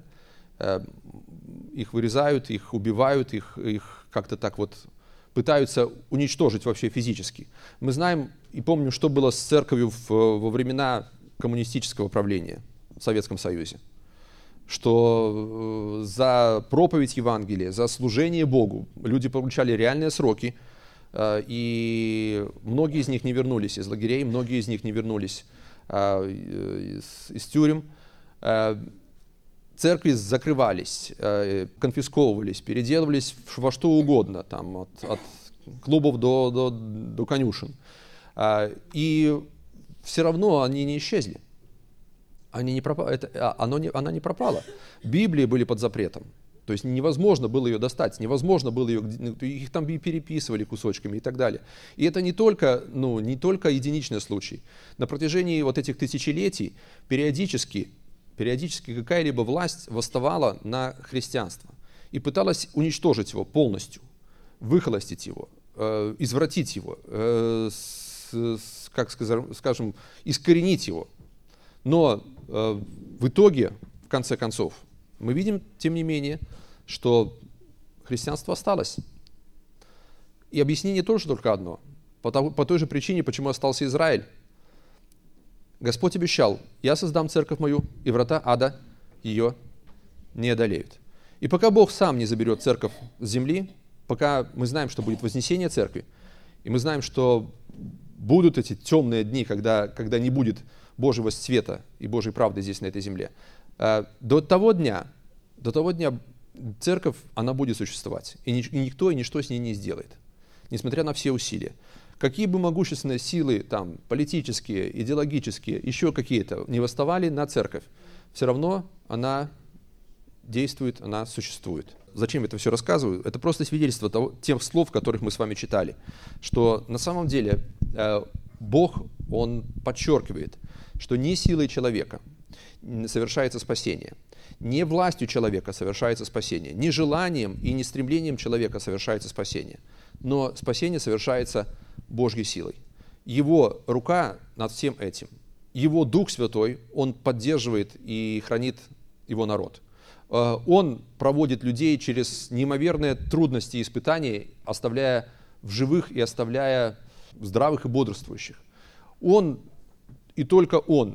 Их вырезают, их убивают, их, их как-то так вот пытаются уничтожить вообще физически. Мы знаем и помним, что было с церковью в, во времена коммунистического правления в Советском Союзе. Что за проповедь Евангелия, за служение Богу люди получали реальные сроки, и многие из них не вернулись из лагерей, многие из них не вернулись из, из тюрем. Церкви закрывались, конфисковывались, переделывались во что угодно, там, от, от клубов до, до, до конюшен. И все равно они не исчезли. Они не пропа... Это, оно не, она не пропала. Библии были под запретом. То есть невозможно было ее достать, невозможно было ее, их там переписывали кусочками и так далее. И это не только, ну, не только единичный случай. На протяжении вот этих тысячелетий периодически, периодически какая-либо власть восставала на христианство и пыталась уничтожить его полностью, выхолостить его, э, извратить его, э, с, с, как скажем, скажем, искоренить его. Но э, в итоге, в конце концов, мы видим, тем не менее, что христианство осталось. И объяснение тоже только одно. По, того, по той же причине, почему остался Израиль. Господь обещал: я создам церковь мою, и врата ада ее не одолеют. И пока Бог сам не заберет церковь с земли, пока мы знаем, что будет вознесение церкви, и мы знаем, что будут эти темные дни, когда, когда не будет Божьего света и Божьей правды здесь, на этой земле. До того дня, до того дня церковь, она будет существовать. И никто и ничто с ней не сделает, несмотря на все усилия. Какие бы могущественные силы, там, политические, идеологические, еще какие-то, не восставали на церковь, все равно она действует, она существует. Зачем я это все рассказываю? Это просто свидетельство того, тех слов, которых мы с вами читали, что на самом деле э, Бог, Он подчеркивает, что не силой человека совершается спасение, не властью человека совершается спасение, не желанием и не стремлением человека совершается спасение, но спасение совершается Божьей силой. Его рука над всем этим, Его Дух Святой, Он поддерживает и хранит Его народ. Он проводит людей через неимоверные трудности и испытания, оставляя в живых и оставляя здравых и бодрствующих. Он и только Он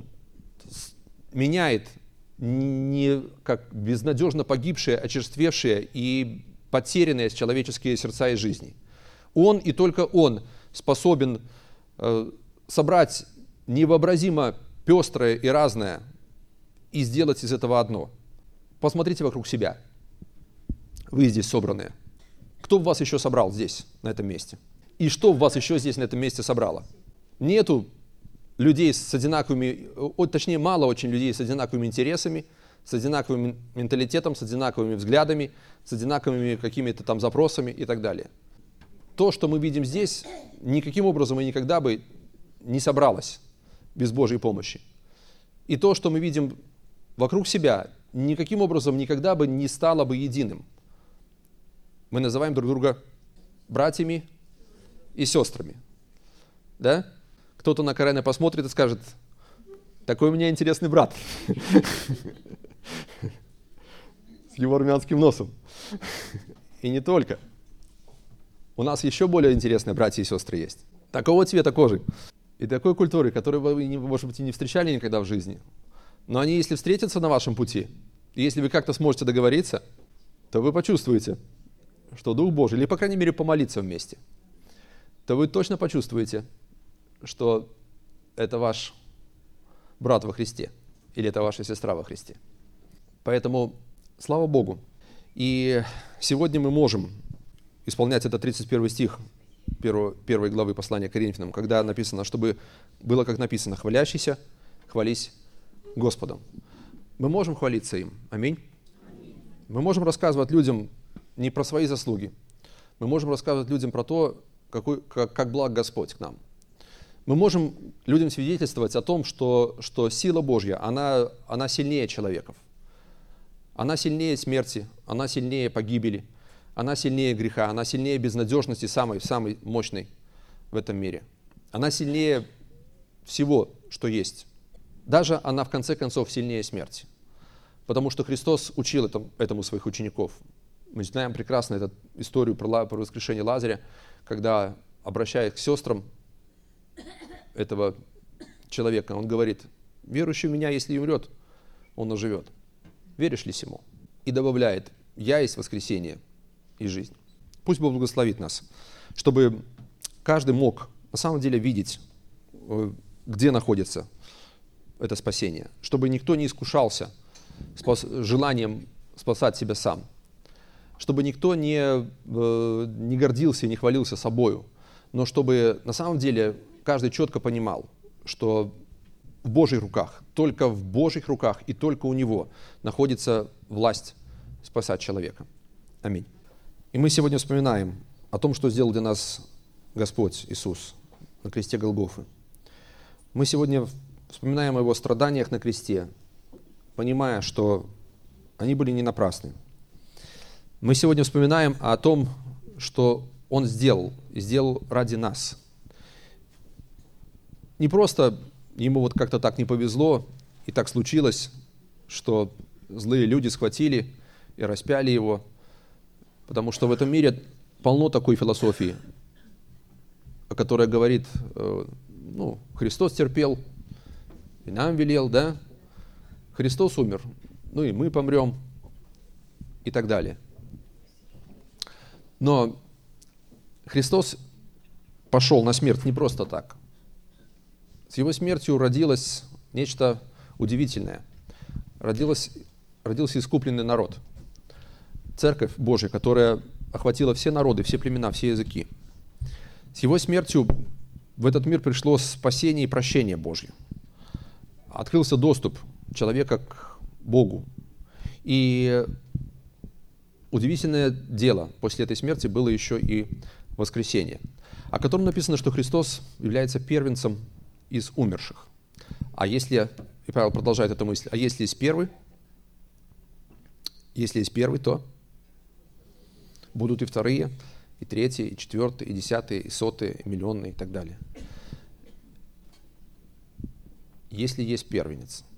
меняет не как безнадежно погибшие, очерствевшие и потерянные человеческие сердца и жизни. Он и только Он способен э, собрать невообразимо пестрое и разное и сделать из этого одно. Посмотрите вокруг себя. Вы здесь собранные. Кто в вас еще собрал здесь, на этом месте? И что в вас еще здесь, на этом месте собрало? Нету людей с одинаковыми, точнее, мало очень людей с одинаковыми интересами, с одинаковым менталитетом, с одинаковыми взглядами, с одинаковыми какими-то там запросами и так далее. То, что мы видим здесь, никаким образом и никогда бы не собралось без Божьей помощи. И то, что мы видим вокруг себя, никаким образом никогда бы не стало бы единым. Мы называем друг друга братьями и сестрами. Да? Кто-то на Карена посмотрит и скажет: такой у меня интересный брат. С его армянским носом. И не только. У нас еще более интересные братья и сестры есть. Такого цвета кожи и такой культуры, которую вы, может быть, и не встречали никогда в жизни. Но они, если встретятся на вашем пути, и если вы как-то сможете договориться, то вы почувствуете, что Дух Божий, или, по крайней мере, помолиться вместе, то вы точно почувствуете, что это ваш брат во Христе, или это ваша сестра во Христе. Поэтому, слава Богу. И сегодня мы можем исполнять этот тридцать первый стих первой главы послания к Коринфянам, когда написано, чтобы было как написано: «Хвалящийся, хвались Господом». Мы можем хвалиться им. Аминь. Мы можем рассказывать людям не про свои заслуги. Мы можем рассказывать людям про то, какой, как, как благ Господь к нам. Мы можем людям свидетельствовать о том, что, что сила Божья, она, она сильнее человеков. Она сильнее смерти, она сильнее погибели, она сильнее греха, она сильнее безнадежности, самой, самой мощной в этом мире. Она сильнее всего, что есть. Даже она, в конце концов, сильнее смерти. Потому что Христос учил этому, этому своих учеников. Мы знаем прекрасно эту историю про, про воскрешение Лазаря, когда, обращаясь к сестрам этого человека, он говорит: «Верующий в меня, если и умрет, он оживет. Веришь ли сему?» И добавляет: «Я есть воскресение и жизнь». Пусть Бог благословит нас, чтобы каждый мог на самом деле видеть, где находится это спасение, чтобы никто не искушался спас, желанием спасать себя сам, чтобы никто не, не гордился и не хвалился собою, но чтобы на самом деле каждый четко понимал, что в Божьих руках, только в Божьих руках и только у Него находится власть спасать человека. Аминь. И мы сегодня вспоминаем о том, что сделал для нас Господь Иисус на кресте Голгофы. Мы сегодня вспоминаем о Его страданиях на кресте, понимая, что они были не напрасны. Мы сегодня вспоминаем о том, что Он сделал, и сделал ради нас. Не просто Ему вот как-то так не повезло, и так случилось, что злые люди схватили и распяли Его, потому что в этом мире полно такой философии, которая говорит: ну, Христос терпел, и нам велел, да? Христос умер, ну и мы помрем, и так далее. Но Христос пошел на смерть не просто так. С Его смертью родилось нечто удивительное. Родилось, родился искупленный народ. Церковь Божья, которая охватила все народы, все племена, все языки. С Его смертью в этот мир пришло спасение и прощение Божье. Открылся доступ человека к Богу. И удивительное дело после этой смерти было еще и воскресение, о котором написано, что Христос является первенцем из умерших. А если, и Павел продолжает эту мысль, а если есть первый, если есть первый, то будут и вторые, и третьи, и четвертые, и десятые, и сотые, и миллионные, и так далее. Если есть первенец,